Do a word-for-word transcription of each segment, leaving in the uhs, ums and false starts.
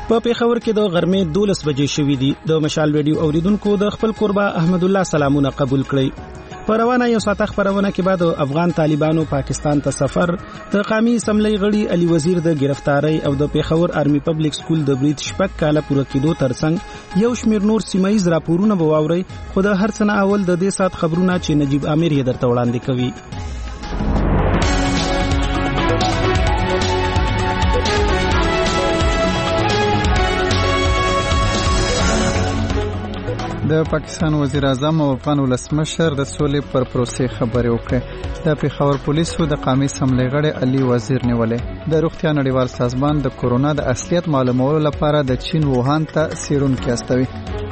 په پیښور کې د غرمې دولس بجې شوې دي. د مشال ویډیو اوریدونکو د خپل قربا احمد الله سلامونه قبول کړي. په روانه یو ساعت خبرونه کې بعد افغان طالبانو پاکستان ته سفر، د قومي اسمبلی غړي علي وزیر د گرفتاری او د پیښور آرمی پبلک سکول د برید شپږ کاله پوره کېدو ترڅنګ یو شمیر نور سیمایي راپورونه به واوري. خو د هر څه نه اول د دې سات خبرونه چې نجیب امیر یې درته وړاندې کوي. د پاکستان وزیر اعظم او افغان ولسمشر د سولې پر پروسې خبرې وکړې. د پیښور پولیسو د قومي اسمبلی غړي علي وزیر نیولې. د روغتیا نړیوال سازمان د کورونا د اصلیت معلومولو لپاره د چین ووهان ته څېړونکي استوي.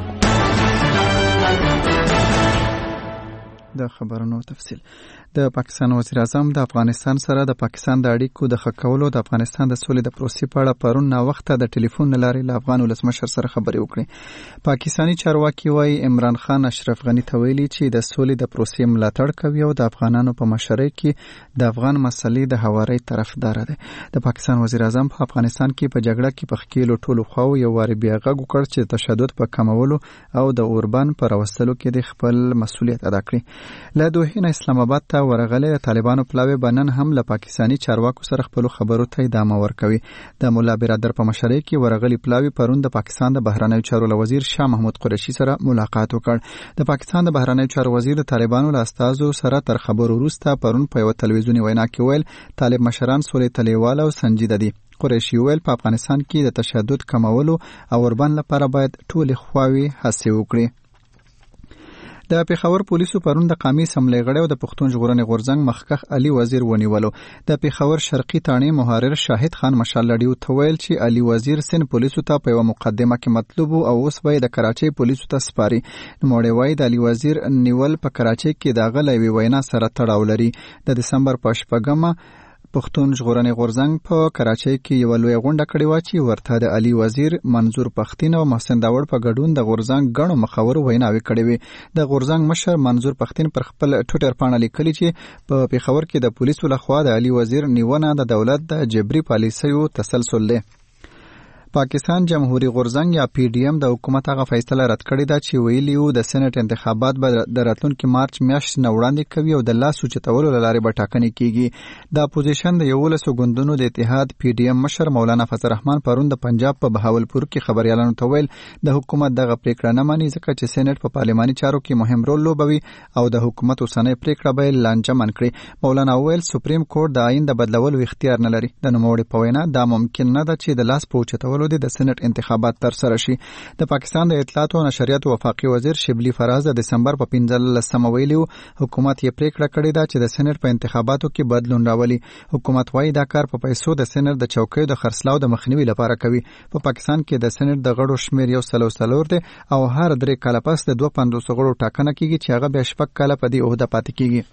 د خبرونو تفصیل. د پاکستان وزیر اعظم د افغانستان سره د پاکستان د اړیکو د ښه کولو د افغانستان د سولې د پروسې په اړه پرون ناوخته د ټلیفون له لارې له افغان ولسمشر سره خبرې وکړې. پاکستاني چارواکي وايي عمران خان اشرف غني ته ویلي چې د سولې د پروسې ملاتړ کوي او د افغانانو په مشرۍ کې د افغان مسلې د هواري طرفدار دی. د پاکستان وزیر اعظم په افغانستان کې په جګړه کې په ښکیلو ټولو خواو یو واري بیا غږ وکړ چې تشدد په کمولو او د اوربان پر راوستلو کې د خپل مسؤلیت ادا کړي. له دوحې نه اسلام آباد ته ورغلي د طالبانو پلاوی بنن هم له پاکستاني چارواکو سره خپل خبرو ته ادامه ورکوي. د مولا برادر په مشرۍ کې ورغلي پلاوی پرون د پاکستان د بهرنیو چارو وزیر شاه محمود قریشي سره ملاقات وکړ. د پاکستان د بهرنیو چارو وزیر د طالبانو له استازو سره تر خبرو وروسته پرون په یو تلویزیونی وینا کې ویل طالب مشران سولې تلیواله او سنجیده دي. قریشي ویل په افغانستان کې د تشدد کمولو او اوربان لپاره باید ټول خواوې هڅې وکړي. د پیښور پولیسو پرون د قومي اسمبلی غړي او د پښتون ژغورنې غورځنګ مخکښ علي وزیر ونیولو. د پیښور شرقي تاڼې محرر شاهد خان مشال لډیو ته ویل چې علي وزیر سن پولیسو ته په یو مقدمه کې مطلوب او اوس به د کراچۍ پولیسو ته سپاري. نوموړی وایي د علي وزیر نیول په کراچۍ کې د هغه له یوې وینا سره تړاو لري. د دسمبر په شپږمه پښتون ژغورنې غورځنګ په کراچۍ کې یو لوی غونډه کړې و چې ورته د علي وزیر منظور پښتین او محسن داوړ په ګډون د غورځنګ غنو مخاور ویناوي کړې وي. د غورځنګ مشر منظور پښتین پر خپل ټویټر پاڼه لیکلي چې په پیښور کې د پولیسو لخوا د علي وزیر نیونه د دولت د جبري پالیسیو تسلسل دی. پاکستان جمهوریت غورځنګ یا پی ډی ایم د حکومت هغه فیصله رد کړې ده چې ویلي وو د سېنات انتخابات به د راتلونکي مارچ میاشتې نه وړاندې کوي او د لاس اوچتولو له لارې به ټاکنې کیږي. د اپوزیشن د یولسو ګوندونو د اتحاد پی ډی ایم مشر مولانا فضل الرحمن پرون د پنجاب په بهاولپور کې خبريالانو ته ویل د حکومت دغه پریکړه نه ماني ځکه چې سېنات په پارلماني چارو کې مهم رول لوبوي او د حکومت اوسنۍ پریکړه به لانجمن کړي. مولانا ویل سپریم کورټ د آئین د بدلولو اختیار نه لري. د نوموړي په وینا دا ممکن نه ده چې د لاس په اوچتولو د سېنات انتخابات تر سره شي. د پاکستان د اطلاعات او نشریات وفاقي وزیر شبلی فراز د دسمبر په پنځلسمه ویلي حکومت یې پریکړه کړې ده چې د سېنات په انتخاباتو کې بدلون راولي. حکومت وايي دا کار په پیسو د سېنات د چوکیو د خرڅلاو د مخنیوي لپاره کوي. په پاکستان کې د سېنات د غړو شمیر یو سل او څلور دی او هر درې کاله پس د دوه پنځوس غړو ټاکنه کیږي چې هغه بیا شپږ کاله په دې عہده پاتې کیږي.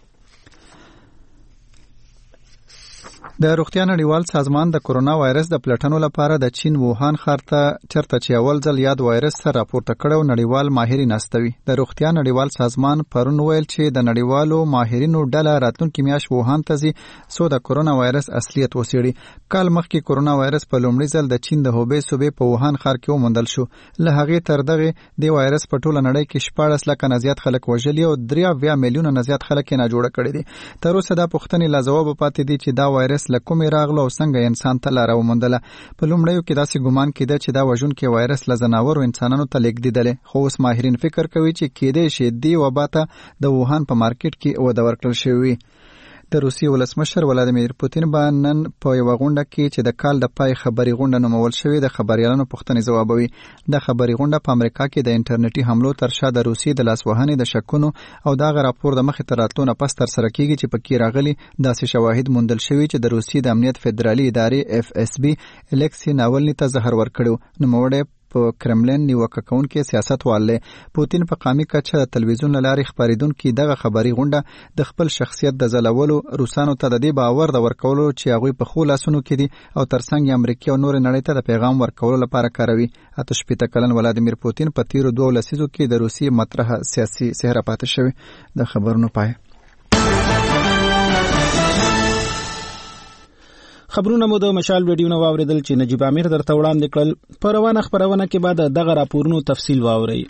د روغتیا نړیوال سازمان د کورونا وایرس د پلټنو لپاره د چین ووهان ښار ته چرته چې اول ځل یاد وایرس سره راپورته کړو نړیوال ماهرین استوي. د روغتیا نړیوال سازمان پرون ویل چې د نړیوالو ماهرینو ډله راتلونکي میاشت ووهان ته ځي څو د کورونا وایرس اصلیت وڅېړي. کال مخکې کورونا وایرس په لومړي ځل د چین د هوبې صوبې په ووهان ښار کې وموندل شو. له هغې تر دغې د وایرس په ټوله نړۍ کې شپاړس لکه نه زیات خلک وژلي او درې اویا میلیونه نه زیات خلک یې ناجوړه کړي دي. تر اوسه دا پوښتنې لا ځواب پاتې دي چې دا وایرس له کومې راغلو او څنګه انسان ته لاره وموندله. په لومړیو کې داسې ګمان کېده چې دا وژونکی وایرس له ځناورو انسانانو ته لیږدېدلی، خو اوس ماهرین فکر کوي چې کېدای شي دې وبا ته د ووهان په مارکیټ کې وده ورکړل شوې وي. د روسیې ولسمشر ولادیمیر پوتین به نن په یوه غونډه کې چې د کال د پای خبري غونډه نومول شوې د خبریالانو پوښتنې ځوابوي. د خبري غونډه په امریکا کې د انټرنیټي حملو تر شا د روسیې د لاسوهنې د شکونو او دغه راپور د مخې تر راتلو نه پس ترسره کیږي چې پکې راغلي داسې شواهد موندل شوي چې د روسیې د امنیت فدرالي ادارې اف اس بي الکسی ناولني ته زهر ورکړو. نوموړی په کرملین نیوکه کوونکی سیاستوال دی. پوتین په قامي کچه د تلویزیون له لارې خپرېدونکي دغه خبري غونډه د خپل شخصیت د ځلولو، روسانو ته د دې باور د ورکولو چې هغوی په ښو لاسونو کې دي او ترڅنګ یې امریکا او نورې نړۍ ته د پیغام ورکولو لپاره کاروي. اته شپېته کلن ولادیمیر پوتین په تیرو دوو لسیزو کې د روسیې مطرحه سیاسي څهره پاتې شوی. د خبرونو پای. خبرونه مو د مشال ویډیو نو واوریدل چې نجیب امیر درته وړاندې کړل. په روانه خبرونه کې بعد دغه راپورونو تفصیل واورئ.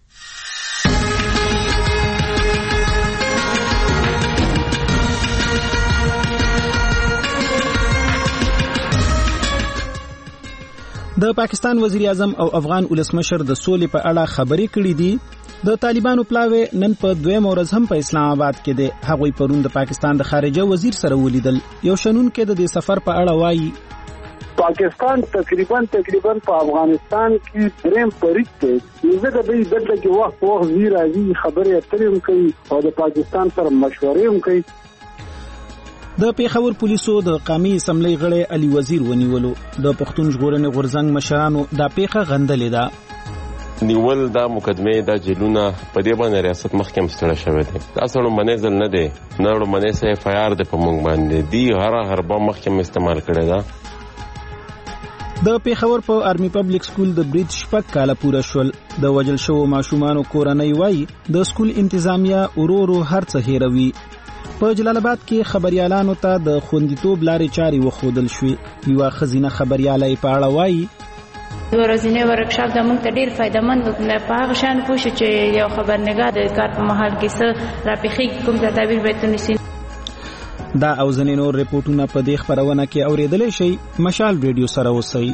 د پاکستان وزیر اعظم او افغان ولسمشر د سولې په اړه خبرې کړې دي. د طالبانو پلاوی نن په دویم ورځ هم په اسلام آباد کې دی. هغوی پرون د پاکستان د خارجه وزیر سره ولیدل. یو شنون کې د دې سفر په اړه وایي پاکستان تقریبا تقریبا په افغانستان کې دریم پریک دی. زه د دې بدله کې وخت وخت زی راځي خبرې اترې هم کوي او د پاکستان سره مشورې هم کوي. د پیښور پولیسو د قومي اسمبلی غړی علي وزیر ونیولو. د پښتون ژغورنې غورځنګ مشرانو دا پیښه غندلې ده. نیول دا مقدمه دا جیلونه په دې باندې ریاست محکمه ستړي شوی دی. دا څلور منځل نه دی نه ورو منځ یې اف آی آر د په مونږ باندې دی هر هربا محکمه استعمال کړی دا. د پیښور په آرمی پبلک سکول د بریټ شپږ کاله پوره شول. د وجل شو ماشومانو کورنۍ وای د سکول انتظامیه ورورو هر څه هیروي. په جلال آباد کې خبريالانو ته د خوندیتوب لارې چاري وخودل شوې. یو خزینه خبريالای په اړه وای د ورځنی ورکشاپ د موږ ته ډیر فائدمند وکړ. په هغه شان پوښتنه چې یو خبرنګار د کار په محل کې څه راپېخي کوم تدابیر به تونسي. دا او ځینې نور ریپورتونه په دې خبرونه کې اوریدل شي. مشال ریډیو سره اوسئ.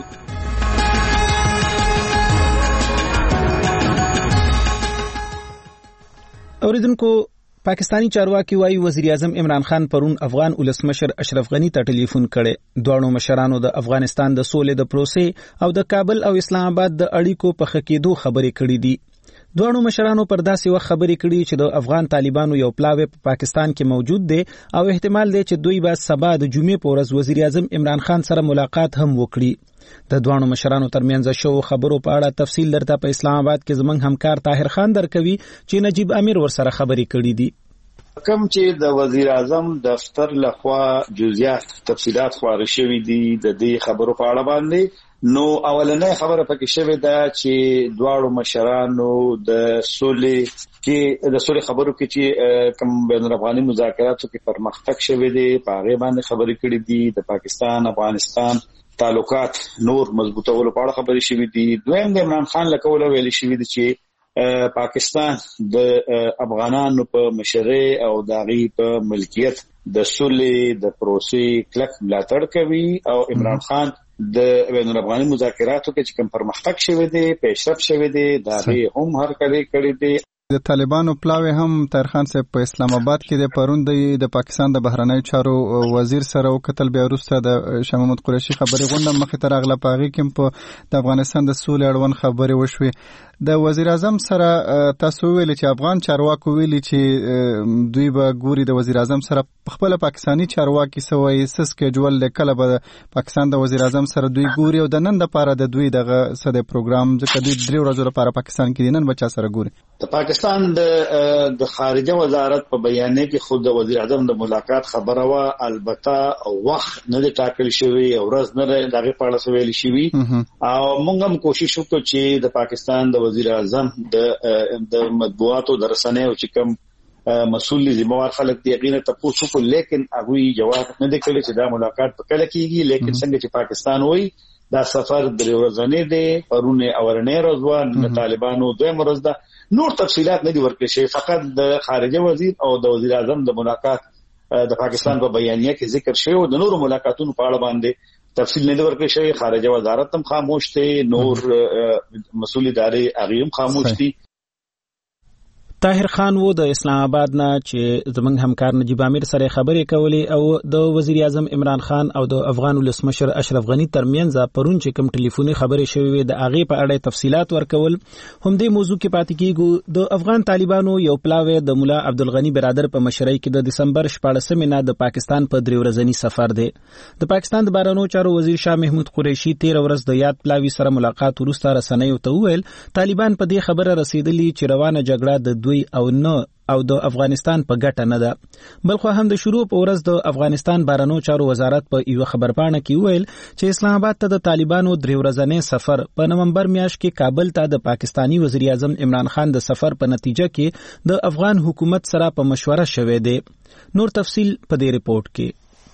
اوریدونکو پاکستانی چارواکي وايي وزیر اعظم عمران خان پرون افغان ولسمشر اشرف غنی ته ټلیفون کړي. دوه مشرانو د افغانستان د سولې د پروسې او د کابل او اسلام آباد د اړیکو په خکېدو خبرې کړې دي. دوه مشرانو پر داسې وخت خبرې کړي چې د افغان طالبانو یو پلاوی په پاکستان کې موجود دی او احتمال دی چې دوی به سبا د جمعې په ورځ وزیر اعظم عمران خان سره ملاقات هم وکړي. د دوه مشرانو ترمنځ شو خبرو په اړه تفصیل درته په اسلام آباد کې زمنګ همکار طاهر خان درکوي چې نجیب امیر ورسره خبرې کړې دي. کوم چې د وزیر اعظم دفتر لخوا جزئیات تفصيلات خبرې شوې دي د دې خبرو په اړه باندې. نو اولنې خبره پکې شوې ده چې دواړو مشرانو د سولې کې د سولې خبرو کې چې کوم بین الافغاني مذاکراتو کې پرمختګ شوی دی په هغه باندې خبرې کړې دي. د پاکستان افغانستان تعلقات نور مضبوطولو په اړه خبرې شوې دي. دویم د عمران خان لکه ویل شوی دی چې پاکستان د افغانانو په مشرۍ او داغي په ملکیت د سولې د پروسې کلک ملاتړ کوي او عمران خان د بین الافغاني مذاکراتو کې چې کوم پرمختګ شوی دی پیشرفت شوی دی داغي هم هر کله کړی دی. د طالبانو پلاوی هم طاهرخان صاحب په اسلام آباد کې د پرون د پاکستان د بهرنیو چارو وزیر سره وکتل. بیا وروسته د شاه محمود قریشي خبرې غونډه مخې ته راغله. په هغه کې په د افغانستان د سولې اړوند خبرې وشوې. د وزیر اعظم سره تاسو ویل چې افغان چارواکو ویلي چې دوی به ګوري د وزیر اعظم سره خپل پاکستانی چارواکي سوي سس کېجول لیکل به پاکستان د وزیر اعظم سره دوی ګوري او د نن لپاره د دوی دغه سده پروګرام ځکه دوی درې ورځې لپاره پاکستان کې نن بچا سره ګوري. د پاکستان د د خارجه وزارت په بیان کې خود د وزیر اعظم د ملاقات خبره وا البته او وخت نه ټاکل شوی او ورځ نه دغه په اړه ویل شوی او موږ هم کوشش وکړو چې د پاکستان د وزیر اعظم د د مطبوعاتو د رسنیو چې کوم مسؤل ذمہوار خلک دی غینه تاسو کو لیکن هغه جواب نه دی کړی چې دا ملاقات په کله کیږي. لیکن څنګه چې پاکستان وایي دا سفر د ورځنی دی پرونه اورنې روزوان د طالبانو دوه مرز ده. نور تفصيلات نه دي ورکړل شوی. فقط د خارجه وزیر او د وزیر اعظم د ملاقات د پاکستان په بیانیه کې ذکر شوی او د نورو ملاقاتونو په اړه باندې تفصیل نه ورکړل شوی. خارجه وزارت هم خاموش دي نور مسؤل ادارې هغه هم خاموش دي. طاهر خان وو د اسلام آباد نه چې زمنګ همکار نجیب امیر سره خبرې کولې او د وزیر اعظم عمران خان او د افغان ولسمشر اشرف غنی ترمنځ پرون چې کوم ټلیفوني خبرې شوې وي د هغه په اړه تفصيلات ورکول. هم دې موضوع کې پاتې کیږو. د افغان طالبانو یو پلاوی د مولا عبدالغنی برادر په مشرۍ کې د دسمبر شپاړسمې نه د پاکستان په درې ورځنی سفر دی. د پاکستان د بهرنیو چارو وزیر شاه محمود قریشي تیر ورځ د یاد پلاوی سره ملاقات وروسته رسنیو ته وویل طالبان په دې خبره رسیدلی چې روانه جګړه د دوی او نه او د افغانستان په ګټه نه ده. بلخو هم د شروع په ورځ د افغانستان بهرنیو چارو وزارت په یو خبرپاڼه کې ویل چې اسلام آباد ته د طالبانو درې ورځنی سفر په نومبر میاشت کې کابل ته د پاکستانی وزیر اعظم عمران خان د سفر په نتیجه کې د افغان حکومت سره په مشوره شوه دی. نور تفصیل په دې ریپورت کې.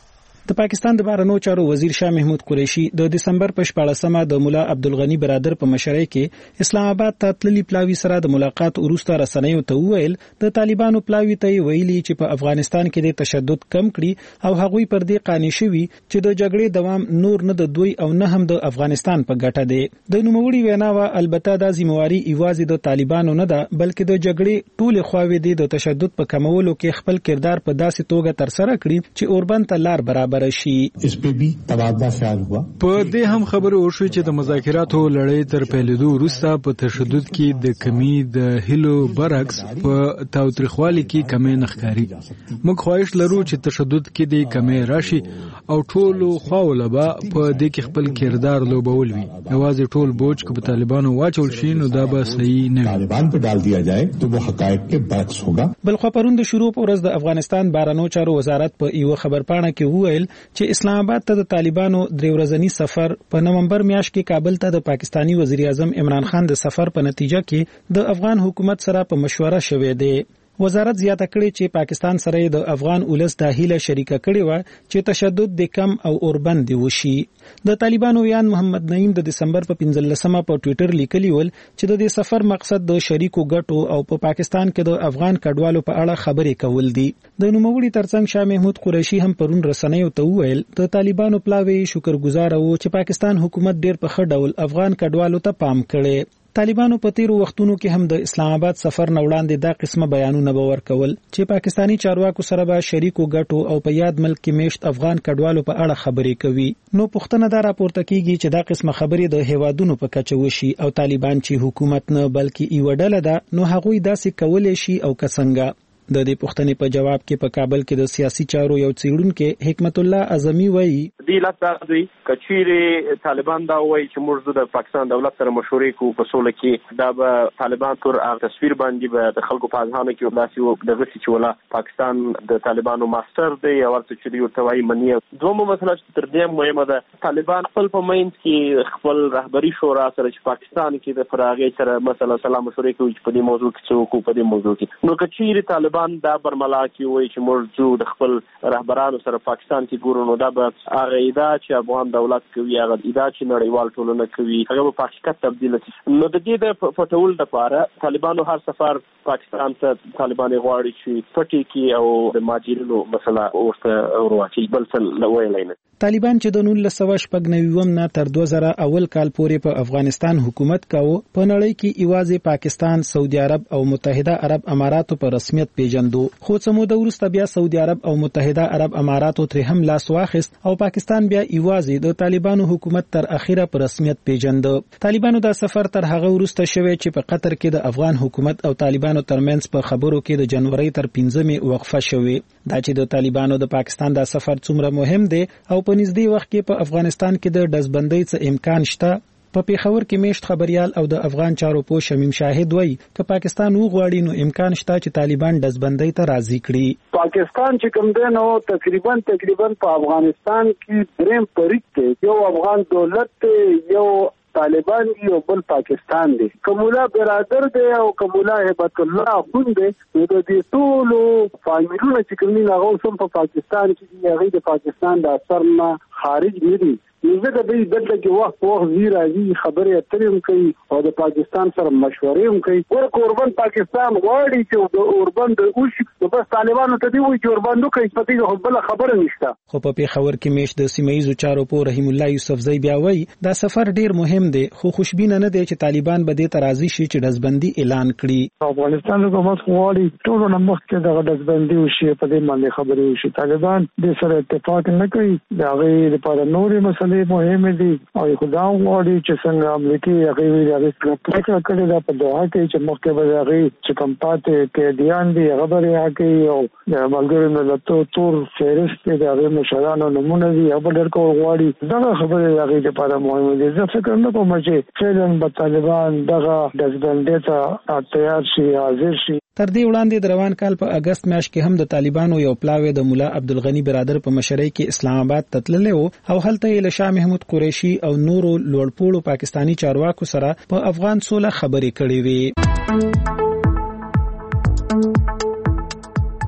د پاکستان د بهرنیو چارو وزیر شاه محمود قریشي د دسمبر په شپاړسمه د مولا عبدالغنی برادر په مشرۍ کې اسلام آباد ته تللي پلاوي سره د ملاقات وروسته رسنیو ته وویل د طالبانو پلاوي ته ویلي چې په افغانستان کې د تشدد کم کړي او هغوی پر دې قانع شوي چې د جګړې دوام نور نه د دوی او نه هم د افغانستان په ګټه دی. د نوموړي ویناوه البته د ذمہواری ایوازي د طالبانو نه ده بلکې د جګړې ټول خواوې د تشدد په کمولو کې خپل کردار په داسې توګه تر سره کړي چې اوربند ته لار برابر شي. اس په بي تبادله خیال هوا په دې هم خبره وشو چې د مذاکراتو لړۍ تر پیلېدو وروسته په تشدد کې د کمی د هیلو برعکس په تاوتریخوالي کې کمی نخکاری. موږ خواهش لرو چې تشدد کې د کمی راشي او ټول خواوله به په دې کې خپل کردار لوبول وي. یوازې ټول بوج کو په طالبانو واچول شي نو دا به صحیح نه وي. طالبان په ډال دیا جائے تو وہ حقائق کے برعکس ہوگا. بل خو پرون د شروع پر ورځ د افغانستان بهرنیو چارو وزارت په یو خبرپاڼه کې وویل چې اسلام آباد ته د طالبانو درې ورځنی سفر په نومبر میاشت کې کابل ته د پاکستانی وزیر اعظم عمران خان د سفر په نتیجه کې د افغان حکومت سره په مشوره شوې ده. وزارت زیاته کړې چې پاکستان سره د افغان اولس د هیله شریکه کړې و چې تشدد د کم او اوربند وشي. د طالبانو ویان محمد نعیم د دسمبر په پنځلسمه په ټوئیټر لیکلی ول چې د دې سفر مقصد د شریکو ګټو او په پا پاکستان کې د افغان کډوالو په اړه خبرې کول دي. د نوموړي ترڅنګ شاه محمود قریشي هم پرون رسنیو ته وویل د طالبانو پلاوی شکرګزار وو چې پاکستان حکومت ډیر په ښه ډول افغان کډوالو ته پام کړي. طالبانو په تیرو وختونو کې هم د اسلام آباد سفر نه وړاندې دا قسمه بیانونه باور کول چې پاکستانی چارواکو سره به شریکو ګټو او په یاد ملک کې میشت افغان کډوالو په اړه خبرې کوي. نو پوښتنه دا راپورته کیږي چې دا قسمه خبرې د هیوادونو په کچه وشي او طالبان چې حکومت نه بلکې یو ډله ده نو هغوی داسې کولای شي او کڅنګه. د دې پوښتنې په جواب کې په کابل کې د سیاسي چارو یو څېړونکی حکمت الله اعظمي وایي دی لته دوی کچيري طالبان دا وایي چې موږ د پاکستان دولت سره مشورې کوو په سوله کې دا به طالبان تر هغه تصویر باندې به د خلکو په ځانو کې داسې و د غسي چې ولا پاکستان د طالبانو ماستر دی او ورته چې یو توای منی دومره مسله چې تر دې مهمه ده طالبان خپل په مایند کې خپل رهبری شورا سره چې پاکستان کې د فراغي سره مثلا سلام مشورې کوي په دې موضوع کې څوک په دې موضوع کې نو کچيري طالبان دا برملا کې وایي چې موږ د خپل رهبرانو سره پاکستان کې ګورو نو دا به هغه ادا چې افغان دولت کوي هغه ادا چې نړیوال ټولنه کوي هغه په حقیقت تبدیل شي. نو د دې د پټول لپاره طالبانو هر سفر پاکستان ته طالبان غواړي چې پټي کې او د ماجرینو مسله ورته ورواچي بل څه لوي نه. طالبان چې د نولس سوه شپږ نوي نه تر دوه زره اول کال پورې په افغانستان حکومت کاوه په نړۍ کې ایوازې پاکستان، سعودي عرب او متحده عرب اماراتو په رسمیت پیژندو خو څه موده وروسته بیا سعودي عرب او متحده عرب اماراتو ترې هم لاس واخیست او پاکستان بیا ایوازې د طالبانو حکومت تر اخیره په رسمیت پیژند. طالبانو دا سفر تر هغه وروسته شوی چې په قطر کې د افغان حکومت او طالبانو ترمنځ په خبرو کې د جنوري تر پنځمې وقفه شوې. دا چې د طالبانو د پاکستان دا سفر څومره مهم دی او په نږدې وخت کې په افغانستان کې د دزبندۍ څخه امکان شته. په پیښور کې میشت خبريال او د افغان چارو پوه شمیم شاهد وایي چې پاکستان وغواړي نو امکان شته چې طالبان دزبندۍ ته راضي کړي. پاکستان چې کوم دی نو تقریبا تقریبا په افغانستان کې دریم پریک دی، یو افغان دولت دی، یو طالبان دی او بل پاکستان دی. کومولا برادر دی او کومولا هبت الله خون دی. نو د دې ټول فامیلونه چې کوم نه هغه هم په پاکستان کې دی، هغه د پاکستان د اثر نه خارج نه دي. زه د دې دلته کې وخت په وخت زیرا دي خبرې اترې هم کوي او د پاکستان سره مشورې هم کوي. ورکه اوربند پاکستان غواړي چې د اوربند اوشي نو بس طالبانو ته دی وایي چې اوربند کوي په دې بل خبره نشته. خو په پیښور کې میش د سیمایي چارو په رحیم الله یوسفزی بیا وایي دا سفر ډیر مهم دی خو خوشبینه نه دی چې طالبان به دې ترازی شي چې دزبندي اعلان کړي. افغانستان حکومت غواړي ټول نمخ کې د دزبندي وشي په دې باندې خبرې وشي. طالبان دې سره اتفاق نه کوي دا غي لپاره نورې مسلې مهمه دي او خدا غواړي چې څنګه امریکای هغه وی هغه پریکړه کړې ده په دوحه کې چې مخکې به هغه چې کوم پاتې کې دیان دي خبرې هغه او د ملګرو ملتونو تور فهرست د هغه مشرانو نمونه دي او بل ډېر غواړي دا خبرې هغه لپاره مهمه دي. زه فکر نه کوم چې فعلا به طالبان دغه دزبندۍ ته تیار شي حاضر شي. تر دې وړاندې د روان کال په اگست میاشت کې هم د طالبانو یو پلاوی د مولا عبدالغنی برادر په مشرۍ کې اسلام آباد ته تللی و او هلته یې له شاه محمود قریشي او نورو لوړپوړو پاکستانی چارواکو سره په افغان سوله خبرې کړې وې.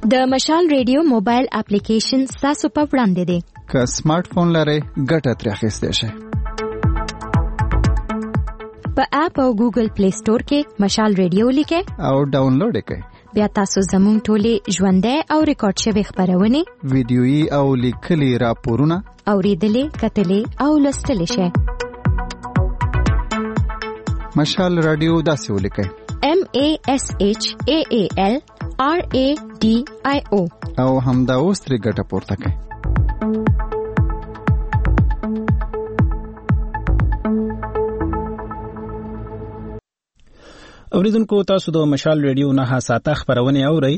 د مشال ریډیو موبایل اپلیکیشن تاسو په وړاندې دی. که سمارټ فون لرئ ګټه ترې اخیستی شئ. په اپ او ګوګل پلی سٹور کې مشال ریډیو لیکئ او ډاونلوډ یې کړئ. بیا تاسو زموږ ټولې ژوندۍ او ریکارډ شوې خپرونې، ویډیويي او لیکلي راپورونه اورېدلې، کتلې او لوستلی شئ. مشال رادیو داسې ولیکئ: M A S H A A L R A D I O او همدا اوس ترې ګټه پورته کړئ. اوریدونکو، تاسو د مشال ریډیو نه ساته خبرونه اورئ.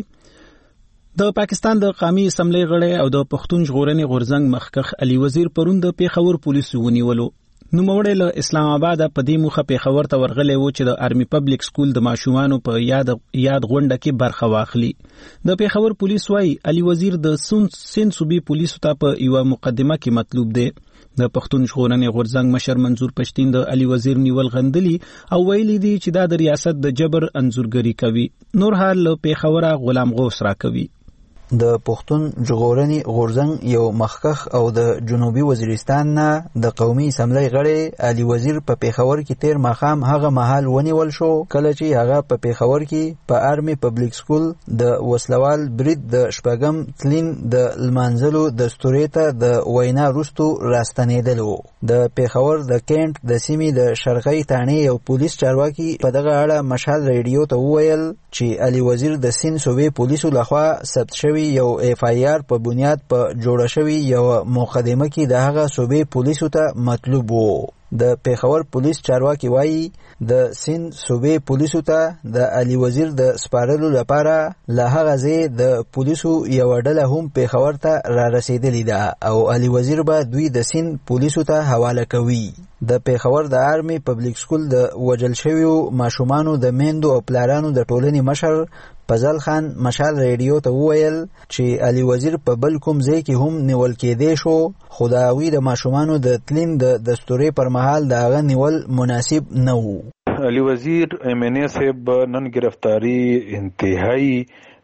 د پاکستان د قومي اسمبلی غړی او د پښتون ژغورنې غورځنګ مخکښ علي وزیر پرون د پیښور پولیسو ونیولو. نوموړی له اسلام آباد په دې موخه پیښور ته ورغلی و چې د آرمي پبلک سکول د ماشومانو په یاد یاد غونډه کې برخه واخلي. د پیښور پولیس وايي علي وزیر د سند صوبې پولیسو ته په یو مقدمه کې مطلوب دی. د پښتون ژغورنې غورځنګ مشر منظور پښتين د علي وزیر نیول غندلي او ویلي دي چې دا د ریاست د جبر انزورګری کوي. نور حال له پیښور غلام غوث را کوي. د پښتون ژغورنې غورځنګ یو مخکښ او د جنوبي وزیرستان نه د قومي اسمبلی غړی علي وزیر په پیښور کې تیر ماښام هغه مهال ونیول شو کله چې هغه په پیښور کې په آرمي پبلک سکول د وسلوال برید د شپږم تلین د لمانځلو دستوري ته د وینا وروستو راستنېدلو. د پیښور د کینټ د سیمې د شرقي تانې یو پولیس چارواکي په دغه اړه مشال ریډیو ته وویل چې علي وزیر د سند صوبې پولیسو لخوا ثبت شوی یو اف آی آر په بنیاد په جوړه شوی یو مقدمه کې د هغه صوبې پولیسو ته مطلوب وو. د پیښور پولیس چارواکي وایي د سند صوبې پولیسو ته د علي وزیر د سپارلو لپاره له هغه ځای د پولیسو یو ډله هم پیښور ته را رسیدلې ده او علي وزیر به دوی د سند پولیسو ته حواله کوي. د پیښور د آرمي پبلک سکول د وجل شویو ماشومانو د میندو او پلارانو د ټولنې مشر فضل خان مشال ریډیو ته وویل چې علي وزیر په بل کوم ځای کې هم نیول کېدی شو، خو د هغوی د ماشومانو د تلین د دستوري پر مهال د هغه نیول مناسب نه و. علي وزیر ایم این اے صاحب نن گرفتاری انتهایی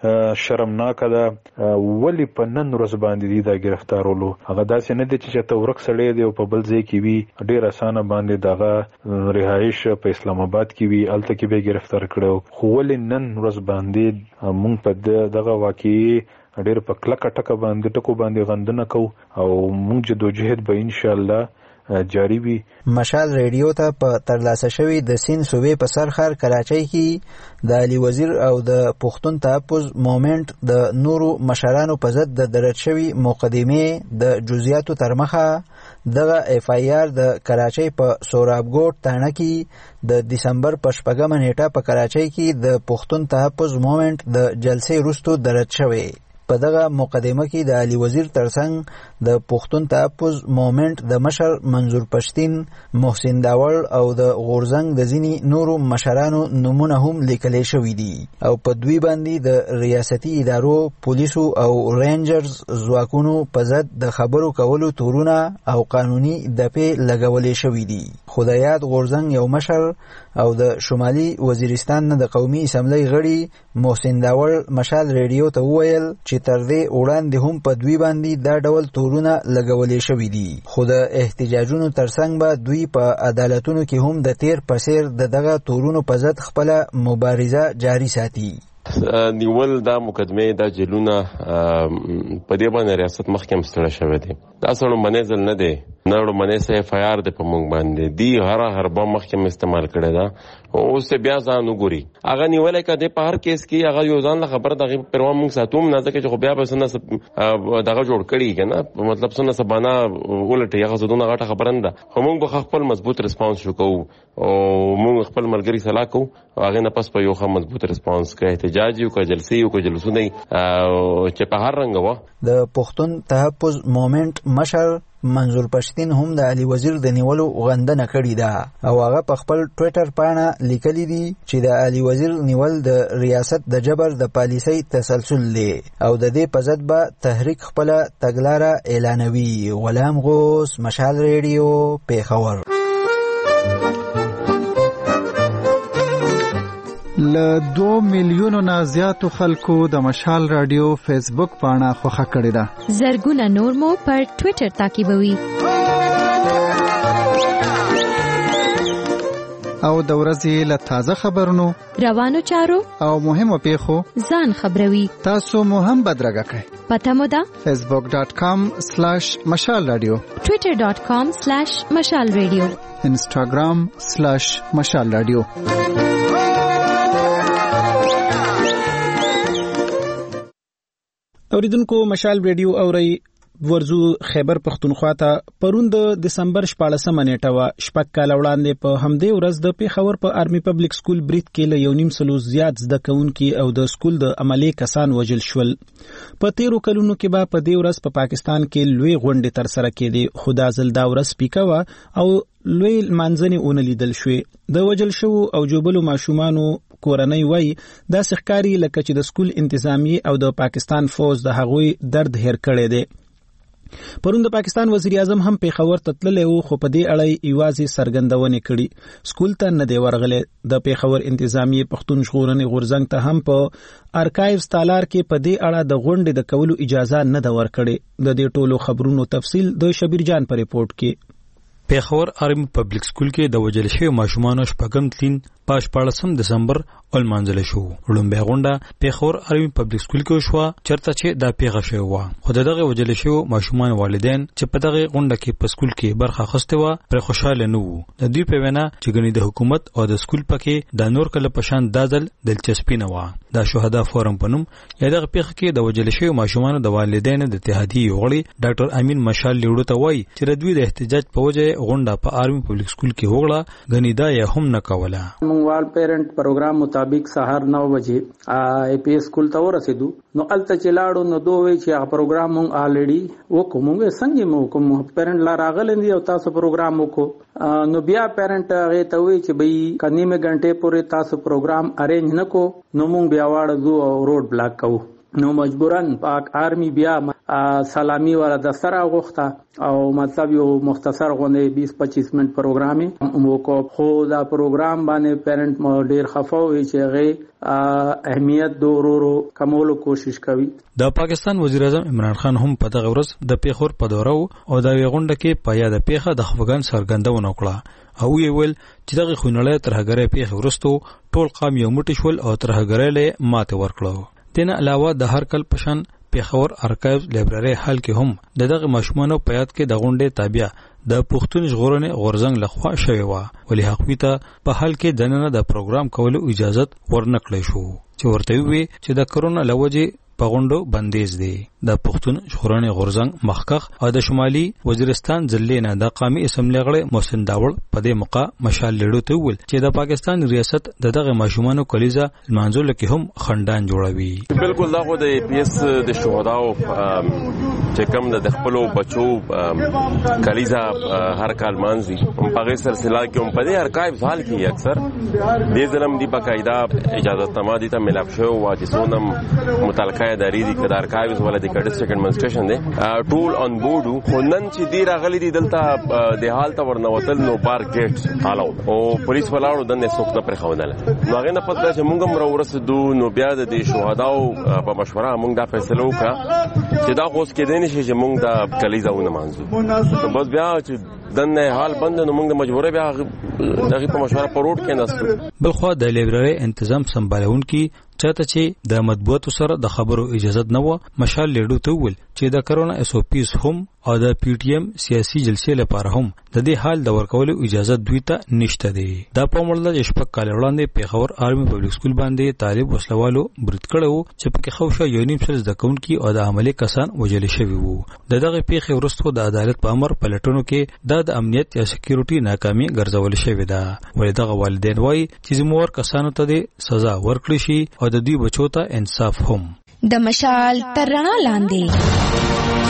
شرمناک ده. ولی په نن ورځ باندې دی دا گرفتارولو هغه داسې نه دی چې ته ورک سړی دی او په بل ځای کې وي ډیر اسانه باندې دغه رهایش په اسلام آباد کې وي الته کې به گرفتار کړو. خو ولی نن ورځ باندې مونږ په دغه واقعي ډیر په کلکه ټکه باندې ټکو باندې غندنه کو او مونږ جدوجہد به ان شاء الله جاری وي. مشال ریډیو ته په ترلاسه شوی د سند صوبې په سرخر کراچۍ کې د علي وزیر او د پښتون تحفظ مومنت د نورو مشرانو په ضد د درج شوی مقدمې د جزئیاتو تر مخه دغه اف آی آر د کراچۍ په سورابګوټ تانه کې د دسمبر په شپږمه نیټه په کراچۍ کې د پښتون تحفظ مومنت د جلسې وروسته درج شوی. په دغه مقدمه کې د علي وزیر ترڅنګ د پښتون تحفظ مومنت د مشر منظور پښتين، محسن داور او د غورځنګ د ځینی نورو مشرانو نمونه هم لیکل شوی دي او په دوی باندې د ریاستي ادارو، پولیسو او رینجرز ځواکونو په ضد د خبرو کولو تورونه او قانوني دپې لګولې شوی دي. خو د یاد غورځنګ یو مشر او د شمالي وزیرستان نه د قومي اسمبلی غړي محسن داور مشال ریډیو ته وویل چې تر دې وړاندې هم په دوی باندې دا ډول تورونه لګولې شوي دي، خو د احتجاجونو ترڅنګ به دوی په عدالتونو کې هم د تیر په څیر د دغه تورونو په ضد خپله مبارزه جاري ساتي. نیول دا مقدمه دا جیلونه په دې باندې ریاست مخکې مستړی شوی دی. دا سړو منې ځل نه دی نه وړو منې سه اف آی آر دی په موږ باندې دی هر هربا مخکې استعمال کړی دا اوس بیا ځان وګوري هغه نیولای کده په هر کیس کې هغه یو ځان له خبر دغه پروا موږ ساتوم نه ځکه چې خو بیا به سنه دغه جوړ کړي کنه مطلب سنه سبانا ولټي هغه زدونه غټه خبرنده خو موږ به خپل مضبوط ریسپانس وکړو او موږ خپل ملګری سلا کوو هغه نه پس په یو ښه مضبوط ریسپانس کوي احتجاج یو کو جلسې یو کو جلسونه چې په هر رنګ و. د پښتون تحفظ مومنت مشر منظور پښتين هم د علي وزیر د نیولو غندنه کړې ده او هغه په خپل ټوئیټر باندې لیکلي دي چې د علي وزیر نیول د ریاست د جبر د پالیسۍ تسلسل دی او د دې په ضد به تحریک خپل تګلاره اعلانوي. غلام غوث، مشال ریډیو، پیښور. ل دوه میلیونو نه زیاتو خلکو د مشال رادیو فیسبوک پاڼه خوښه کړې ده. زرګونه نور مو پر ټوئیټر تعقیبوي. او د ورځې له تازه خبرونو، روانو چارو او مهمو پیښو ځان خبروي. تاسو مو هم بدرګه کړئ. پته مو ده فیسبوک ډاٹ کام سلیش مشال رادیو، ټوئیټر ډاٹ کام سلیش مشال رادیو، انسټاګرام سلیش مشال رادیو. اوریدونکو مشال رادیو اوري ورزو خیبر پختونخوا ته پرون د دسمبر شپاړسمه نیټه وا شپږ کال وړاندې په همدې ورځ د پیښور په آرمي پبلک سکول بریټ کې له یو نیم سلو زیات زده کوونکي او د سکول د عملي کسان وژل شول. په تیرو کلونو کې به په دې ورځ په پا پاکستان کې لوی غونډې تر سره کېدې، خو دا ځل دا ورځ پیکه وه او لوی لمانځنې ونه لیدل شوې. د وژل شوو او جوبلو ماشومانو کورنۍ وایي داسې ښکاري لکه چې د سکول انتظامیې او د پاکستان فوج د هغوی درد هیر کړی دی. پرون د پاکستان وزیر اعظم هم پیښور ته تللی و، خو په دې اړه یوازې څرګندونې کړي. سکول ته نه دی ورغلی. د پیښور انتظامیې پښتون ژغورنې غورځنګ ته هم په ارکایوز تالار کې په دې اړه د غونډې د کولو اجازه نه ده ورکړې. د دې ټولو خبرونو تفصیل د شبیر جان په ریپورت کې. پیښور آرمي پبلک سکول کې د وژل شویو ماشومانو شپږم تلین په شپاړسم دسمبر ولمانځل شو. لومړی غونډه پیښور آرمي پبلک سکول کې وشوه چېرته چې دا پیښه شوې وه، خو د دغه وژل شویو ماشومانو والدین چې په دغه غونډه کې په سکول کې برخه اخیستې وه پرې خوشحاله نه وو. د دوی په وینا چې ګنې د حکومت او د سکول پکې د نور کله په شان دا ځل دلچسپي نه وه. د شهدا فورم په نوم یا دغه پیښه کې د وژل شویو ماشومانو د والدینو د اتحادیې غړي ډاکټر امین مشال لیوړو ته وایي چې د دوی د احتجاج په وجه غونډه په آرمي پبلک سکول کې وغړه، ګنې دا یې هم نه کوله. موږ پیرنټ پروګرام مطابق سهار نو بجې ای پی ایس سکول ته ورسېدو. نو الته چې لاړو نو دوی چې هغه پروګرام مونږ الریډي وکړو. مونږ څنګه مو کوم پیرنټ لا راغلي دي او تاسو پروګرام وکړو. نو بیا پیرنټ هغه ته وی چې بې کنيمه غنټه پورې تاسو پروګرام ارینج نکو. نو مونږ بیا واړو او روډ بلاک کوو. نو مجبورن پاک آرمی بیا سلامی والا دفتر غوښته او مطلب یو مختصر غونډه بیس پچیس منټ پروګرام مو کو. خو دا پروګرام باندې پیرنټ مو ډیر خفه وي چې هغه اهمیت دورورو کمولو کوشش کوي. د پاکستان وزیر اعظم عمران خان هم په دغه ورځ د پیښور په دوره او د غونډه کې په یاد پیښه د خفګان څرګندونه وکړه او یې ویل چې دغه خونړۍ ترهګرۍ پیښه وروسته ټول قوم یو موټی شول او ترهګرۍ له ماته ورکړه. دنه علاوه د هر کل پشن پیښور ارکایوز لایبرری حل کې هم د دغه ماشومانو په یاد کې د غونډې تابع د پښتون ژغورنې غورځنګ لخوا شوې وه، ولې هغوی ته په حل کې دننه د پروګرام کولو اجازت ورنکړی شو چې ورته وي چې د کرونا له وجې په غونډو بندیز دی. د پښتون ژغورنې غورځنګ مخکخ او د شمالي وزیرستان ضلع نه د قومي اسمبلی غړی محسن داوړ په دې موقع مشال لیډو ته وویل چې د پاکستان ریاست د دغه ماشومانو کلیزه لمانځلو کې هم خندان جوړوي. بالکل دا خو د پی ایس د شهداو چې کوم د خپلو بچو کلیزه هر کال مانځي په هغه سلسله کې هم په دې ارکایوز حال کې اکثر دې ظلم دی باقاعده اجازه تمادي ته ملاب شو او چې سونم متعلقه ادارې دي کډ ارکایوز ولا د ډسټریکټ ایڈمنسټریشن دي ټول آن بورډ خو نن چې دی راغلي دي دلته د حال ته ورنوتل نو بار گیټ حالو او پولیس ولاړو دنه څوک نه پرې خوندل. نو هغه نه پته چې موږ هم راورسېدو نو بیا د شهداو په مشوره موږ دا فیصله وکړه چې دا اوس کې دیني شي چې موږ د کلیزاونه مانځو. بس بیا چې دنه حال بند نو موږ د مجبورې بیا دغه په مشوره په روډ کې نستو. بلخو د لایبرری تنظیم سمبالونکي چاته چې د مطبوعاتو سره د خبرو اجازه نه و، مشال لیډو ته وویل چې د کرونا اس او پیز هم او د پی ټی ایم سیاسي جلسې لپاره هم د دې حال د ورکولو اجازه دوی ته نشته دی. دا په مړه د شپږ کال وړاندې پیښور آرمي پبلک سکول باندې طالب وسلوالو برید کړو چې پکې خوښه یو نیم سل زده کوونکي او د عملي کسان وژل شوي وو. د دغه پیښې وروسته د عدالت په امر پلټونو کې د امنیت یا سکیورټي ناکامي ګرځول شوې ده، ولې دغه والدین وایي چې زموږ کسانو ته د سزا ورکړي شي او د دوی بچو ته انصاف هم. د مشال تر رڼا لاندې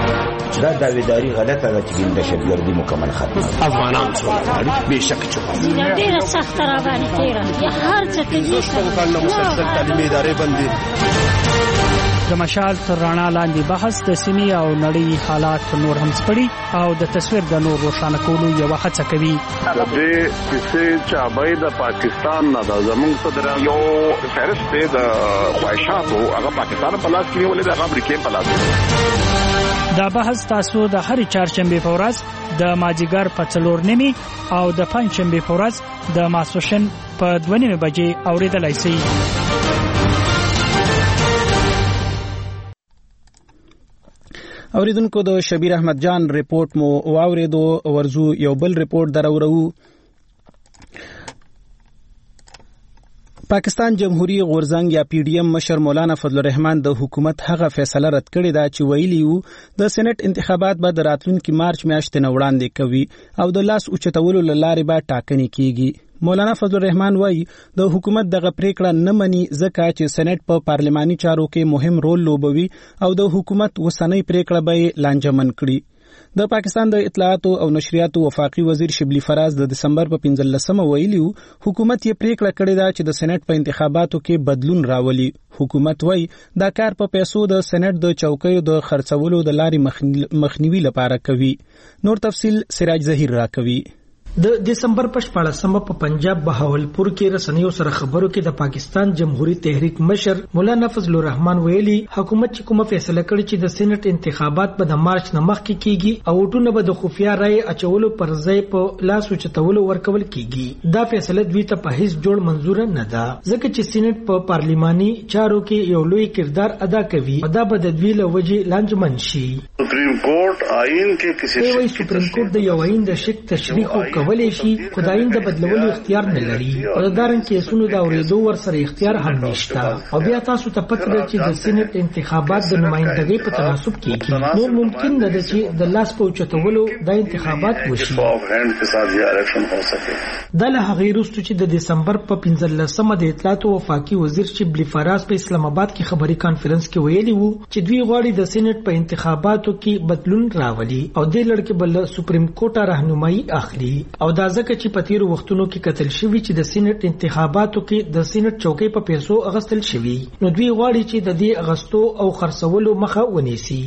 دا داویداری غلطه ده چې د شبګردي مکمل ختم افغانان څو به شک چوکا ډیره سخت را باندې تیرا یا هر څه کې مسلسل تعلیمي ادارې بندي د مشال تر رڼا لاندې بحث د سیمې او نړۍ حالات نور هم سپړي او د تصویر د نور روښانه کولو یو هڅه کوي. د دې کیسې چابای د پاکستان نه د زموږ صدر یو فهرست دی د خواهشاتو هغه پاکستان په لاس کې ولې د امریکا په لاس. دا بحث تاسو د هرې چهارشنبه په ورځ د مازیګر په څلور نیمې او د پنځشنبه په ورځ د ماسپښین په دوه نیمې بجې اوریدلای شئ. اوریدونکو د شبیر احمد جان ریپورت مو واوریدو. ورزو یو بل ریپورت درورو. پاکستان جمهوریت غورزنګ یا پی ډی ایم مشر مولانا فضل الرحمن د حکومت هغه فیصله رد کړې ده چې ویلي وو د سېنات انتخابات به د راتلونکي مارچ میاشتې نه وړاندې کوي او د لاس اوچتولو لارې به ټاکنې کیږي. مولانا فضل الرحمن وایي د حکومت دغه پریکړه نه مني ځکه چې سېنات په پارلماني چارو کې مهم رول لوبوي او د حکومت وسنۍ پریکړه به لانجمن کړي. د پاکستان د اطلاعات او نشریاتو وفاقي وزیر شبلی فراز د دسمبر په پنځلسمه ویلي حکومت یې پریکړه کړې ده چې د سېنات په انتخاباتو کې بدلون راولي. حکومت وایي دا کار په پیسو د سېنات د چوکیو د خرڅولو د لارې مخنیوي لپاره کوي. نور تفصیل سراج ظهیر راکوي. د دسمبر په شپاړسمه په پنجاب بهاولپور کې رسنیو سره خبرو کې د پاکستان جمهوریت تحریک مشر مولانا فضل الرحمن ویلي حکومت چې کومه فیصله کړې چې د سېنات انتخابات به د مارچ نه مخکې کیږي او وټونه به د خفیا رائے اچولو پر ځای په لاس اوچتولو ورکول کیږي. دا فیصله دوی ته په هیڅ جوړ منزور نه ده ځکه چې سېنات په پارلماني چارو کې یو لوی کردار ادا کوي او دا به د دوی له وجې لانجمن شي. سپریم کورټ آئین کې کسی سپریم کورټ د یو آئین د شک تشریح کولی شي خدای د بدلولو اختیار نه لري او د دارن کیسونو د اوریدو ور سره اختیار هم نشته. او بیا تاسو ته پته ده چې د سېنات انتخابات د نمائندګۍ په تناسب کېږي. نو ممکن نه ده چې د لاس په اوچتولو د انتخابات وشي. دا له هغې وروسته چې د دسمبر په پنځلسمه د اطلاعات او وفاقي وزیر شبلی فراز په اسلام آباد کې خبري کانفرنس کې ویلي وو چې دوی غواړي د سېنات په انتخاباتو کې بدلون راولي او د لړکې بل سپریم کورټ راهنمایي اخلي. او دا ځکه چې په تیرو وختونو کې کتل شوی چې د سېنات انتخاباتو کې د سېنات چوکۍ په پیسو اغستل شوی نو دوی غواړي چې د دې اغستو او خرڅولو مخه ونیسي.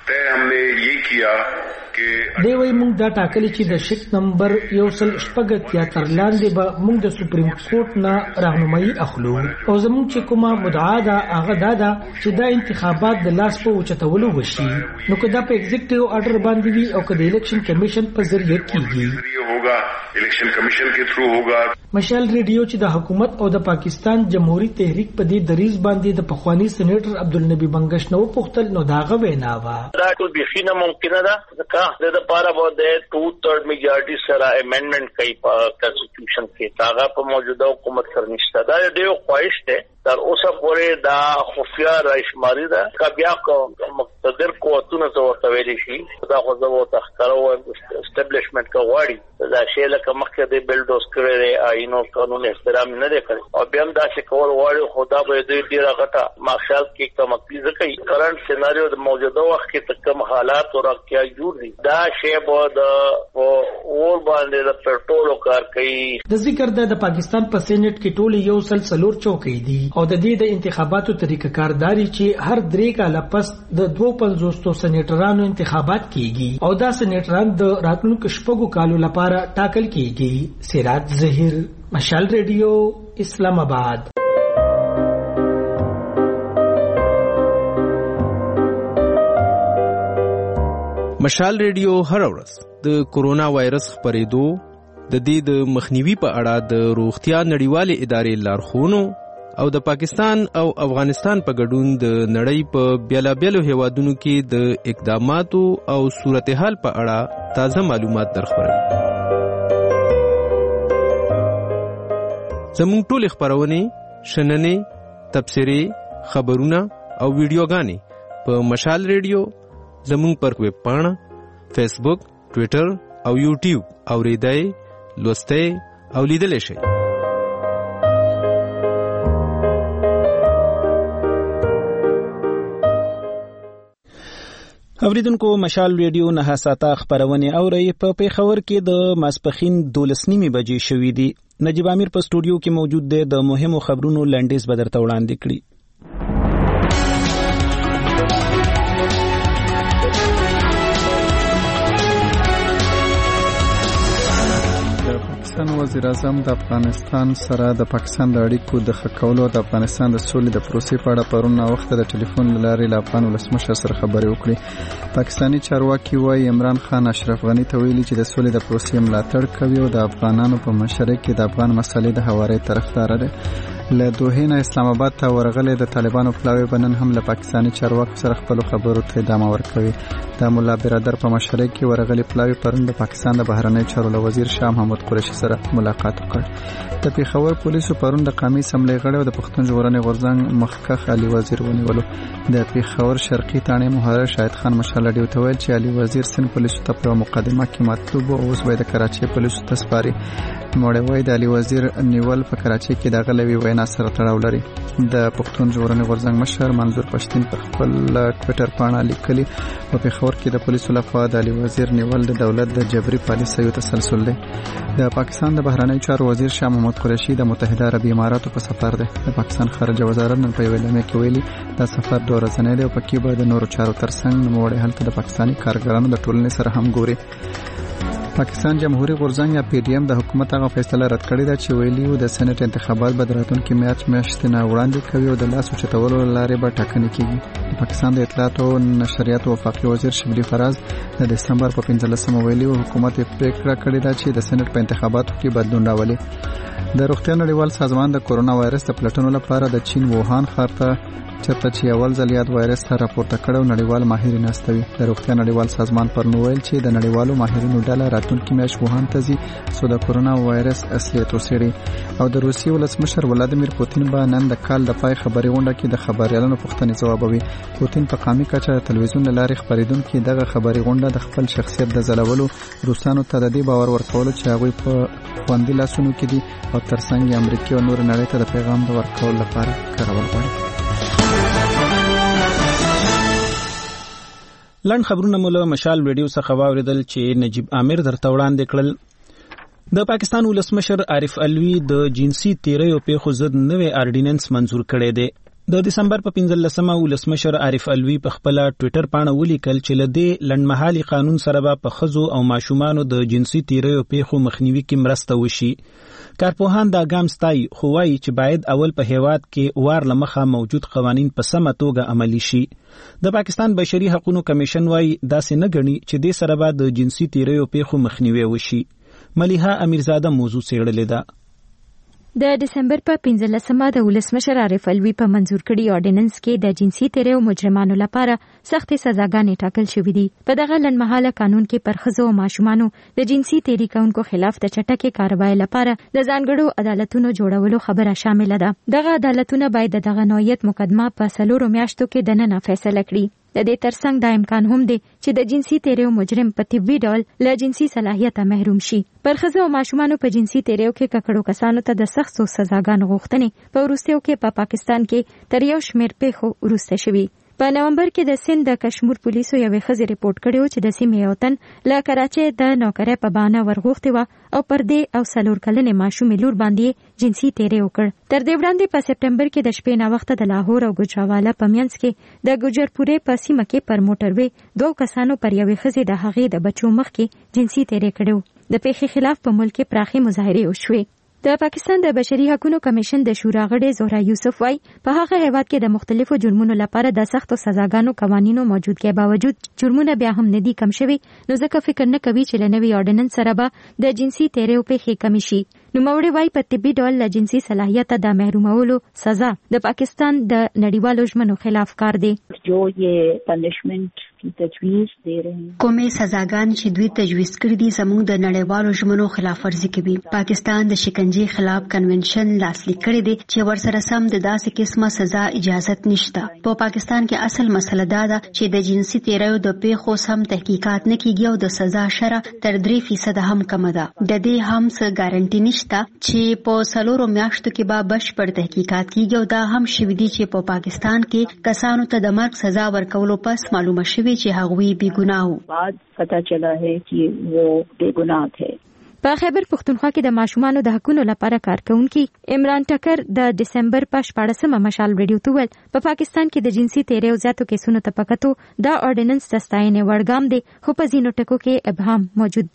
دی وایي موږ دا ټاکلي چې د شک نمبر یو سل شپږ اتیا تر لاندې به موږ د سپریم کورټ نه راهنمایي اخلو او زموږ چې کومه مدعا ده هغه دا ده چې دا انتخابات د لاس په اوچتولو وشي. نو که دا په ایگزیکټیو آرډر باندې وي او که د الیکشن کمیشن په ذریعه کیږي الیکشن کمیشن کے تھرو ہوگا. مشال ریډیو چې د حکومت او د پاکستان جمهوریت تحریک په دې دریز باندې د پخوانی سېنیټر عبدالنبی بنگش نو پختل نو داغه وینا وا دا ټول بيخي نه ممکنه ده ځکه د لپاره به د ټو تھرډ میجارټي سره امندمنت کوي په کانسټیټیوشن کې هغه په موجوده حکومت سره نشته. دا ډېر خواهش ده تر اوسه پورې دا خفیا راشماري ده که بیا مقتدر قوتونه ته ورته ویل شي دا خو زه ورته ښکاره وایم اسټابلیشمنټ که غواړي دا شی لکه مخکې د بلډوز کړی دی آئین او قانون احترام نه دی کړی او بیا هم داسې کول غواړي خو دا به دوی ډېره غټه مارشال کې کمکتي ځکه یې کرنټ سیناریو د موجوده وخت کې کوم حالات او واقعیات جوړ دي دا شی به د اور باندې د پټرولو کار کوي. د ذکر د پاکستان په سېنات کې ټول یو سل څلور چوکۍ دي او د دې د انتخاباتو طریقه کارداري چې هر درې کاله پس د دوه پنځوس سېنیټرانو انتخابات کیږي او دا سېنیټران د راتلونکو شپږو کالو لپاره ټاکل کیږي. سراج ظهیر مشال ریډیو اسلام آباد. مشال ریډیو هر ورځ د کورونا وایرس خپرېدو د دې د مخنیوي په اړه د روغتیا نړیوالې ادارې لارښوونو او د پاکستان او افغانستان په ګډون د نړۍ په بیلابیلو هیوادونو کې د اقداماتو او صورتحال په اړه تازه معلومات درخبروي. زموږ ټول خبرونه شننې تبصرې خبرونه او ویډیوګانې په مشال ریډیو زموږ پر ویب پاڼه فیسبوک ټویټر او یوټیوب اوریدای لوستای او لیدلی شئ. اوریدونکو مشال ریډیو نه ساته خبرونه اوري په پیښور کې د ماسپخین دولس نیمې بجې شوې دي. نجیب امیر په سټوډیو کې موجود دی. د مهمو خبرونو لنډیز به درته وړاندې کړي. پاکستان وزیر اعظم د افغانستان سره د پاکستان د اړیکو د ښه کولو او د افغانستان د سولې د پروسې په اړه پرون وخت د ټلیفون له لارې له افغان ولسمشر سره خبرې وکړې. پاکستاني چارواکي وايي عمران خان اشرف غني ته ویلي چې د سولې د پروسې ملاتړ کوي او د افغانانو په مشرۍ کې د افغان مسلې د هواري طرفدار دی. له دوحې نه اسلام آباد ته ورغلي د طالبانو پلاوی بنن هم له پاکستاني چارواکو سره خپل خبرو ته ادامه ورکوي. د مولا برادر په مشرۍ کې ورغلي پلاوی پرون د پاکستان د بهرنی چارو وزیر شاه محمود قریشي سره ملاقات وکړ. د پیښور پولیسو پرون د قومي اسمبلی غړي او د پښتون ژغورنې غورځنګ مخکښ علي وزیر ونیولو. د پیښور شرقي تانې محرر شاهد خان مشال ډیو ته ویل چې علي وزیر سن پولیسو ته په مقدمه کې مطلوب او اوس باید د کراچي پولیسو ته سپاري. موړ وای د علي وزیر نیول په کراچي کې د غلوي وینا سره تړاو لري. د پښتون ژغورنې غورځنګ مشر منظور پښتين پر خپل ټوئیټر باندې لیکلي په پیښور کې د پولیسو لخوا د علي وزیر نیول د دولت د جبري پالیسیو تسلسل دی. د پاکستان د بهرنی چارو وزیر شاه محمود قریشي د متحده عربي اماراتو په سفر دی. د پاکستان خارجه وزارت نن په ویلمه کې ویلي دا سفر دوه ورځې دی او په کې به د نورو چارو ترڅنګ نوموړی هلته د پاکستاني کارګرانو د ټولنې سره هم ګوري. پاکستان جمهوریت غورځنګ یا پی ډی ایم د حکومت هغه فیصله رد کړې ده چې ویلي و د سېنات انتخابات به د راتلونکي میاشت میاشتې نه وړاندې کوي او د لاس اوچتولو لارې به ټاکنې کیږي. د پاکستان د اطلاعات او نشریات وفاقي وزیر شبلی فراز د دسمبر په پنځلسمه ویلي و حکومت پریکړه کړې ده چې د سېنات په انتخاباتو کې بدلون راولي. د روغتیا نړیوال سازمان د کورونا وایرس د پلټنو لپاره د چین ووهان ښار ته چرته چې اول ځل یاد وایرس سره راپورته کړو نړیوال ماهرین استوي. د روغتیا نړیوال سازمان پر نو ویل چې د نړیوالو ماهرینو ډله راتلونکي میاشت ووهان ته ځي سو د کورونا وایرس اصلیت وڅېړي. او د روسیې ولسمشر ولادیمیر پوتین به نن د کال د پای خبري غونډه کې د خبريالانو پوښتنې ځوابوي. پوتین په قامي کچه تلویزیون لارې خبرېدونکو دغه خبري غونډه د خپل شخصیت د ځلولو روسانو ته د دې باور ورکولو چې هغه په خوندي لاسونو کې دي او ترڅنګ امریکا او نور نړۍ ته د پیغام د ورکولو لپاره کارول غواړي. لن خبرونه مولا مشال ویډیو څخه واوریدل چې نجیب عامر درته وړاندې کړل. د پاکستان ولسمشر عارف علوي د جنسي تیریو په خو ضد نوې آرډیننس منزور کړی دی. د دسمبر په پنځلسمه ولسمشر عارف علوي په خپل ټوئیټر باندې ولیکل چې لدې لنډمهالي قانون سره به په خزو او ماشومانو د جنسي تیریو په خو مخنیوي کې مرسته وشي. کارپوهان دا ګام ستایي خو وايي چې باید اول په هیواد کې وار لمخه موجود قوانین په سمه توګه عملي شي. د پاکستان بشري حقوقو کمیشن وايي داسې نه غني چې د سره به د جنسي تیریو په خو مخنیوي وشي. ملیحه امیرزاده موضوع څېړلې ده. د دسمبر په پنځلسمه د ولسمشر عارف علوي په منزور کړي آرډیننس کې د جنسي تیریو مجرمانو لپاره سختې سزاګانې ټاکل شوې دي. په دغه لنډمهاله قانون کې پر ښځو او ماشومانو د جنسي تیری کوونکو خلاف د چټکې کاروای لپاره د ځانګړو عدالتونو جوړولو خبره شامله ده. دغه عدالتونه باید دغه نوعیت مقدمه په څلورو میاشتو کې دننه فیصله کړي. د دې ترڅنګ دا امکان هم دی چې د جنسي تیریو مجرم په طبي ډول له جنسي صلاحیت محروم شي. پر ښځو او ماشومانو په جنسي تیریو کې ککړو کسانو ته د سختو سزاګانو غوښتنې په وروستیو کې په پا پاکستان کې تر یو شمېر پیښو وروسته شوي. په نومبر کې د سند د کشمیر پولیسو یوې ښځې ریپورت کړی و چې د سیمې یو تن له کراچۍ د نوکرۍ په بهانه ورغوښتې وه او پر دې او څلور کلنې ماشومې لور باندې جنسي تیری وکړ. تر دې وړاندې په سپټمبر کې د شپې ناوخته د لاهور او ګوجرانواله په منځ کې د ګوجرپورې په سیمه کې پر موټروي دوه کسانو پر یوې ښځې د هغې د بچو مخ کې جنسي تیری کړی. د پیښې خلاف په ملک کې پراخې مظاهرې وشوې. د پاکستان د بشري حقوقو کمیشن د شورا غړي زهرا یوسف وايي په هغه هیواد کې د مختلفو جرمونو لپاره د سختو سزاګانو قوانینو موجودګۍ باوجود جرمونه بیا هم ندي کم شوي، نو ځکه فکر نه کوي چې لنوي آرډیننس سره به د جنسي تیریو پیښې کم شي. نو موړي وايي په طبي ډول له جنسي صلاحیت د محرومولو سزا د پاکستان د نړیوالو ژمنو خلاف کار دی. جو یہ پنشمنٹ کی تجویز دے رہے ہیں کومې سزاګان چې دوی تجویز کړې دي زموږ د نړیوالو ژمنو خلاف ورزي کوي. پاکستان د شکنجې خلاف کنونشن لاسلیک کړی دی چې ورسره سم د داسې قسمه سزا اجازت نشته. په پاکستان کې اصل مسله دا ده چې د جنسي تیریو د پیښو سم تحقیقات نه کیږي او د سزا شرح تر درې فیصد هم کم ده. د دې هم څه ګارانټي نشته چې په څلورو میاشتو کې به بشپړ تحقیقات کیږي او دا هم شوي دي چې په پاکستان کې کسانو ته د مرګ سزا ورکولو پس معلومه شوي چې هغوی بے گناه وو. بعد پتا چلا ہے کہ وہ بے گناه تھے. په خیبر پختونخوا کې د ماشومانو د حقوقو لپاره کارکونکي عمران ټکر د دسمبر په شپاړسمه مشال ریډیو ته ویل په پاکستان کې د جنسي تیریو زیاتو کیسونو ته پکتو دا آرډیننس د ستاینې وړ ګام دی، خو په ځینو ټکو کې ابهام موجود دی.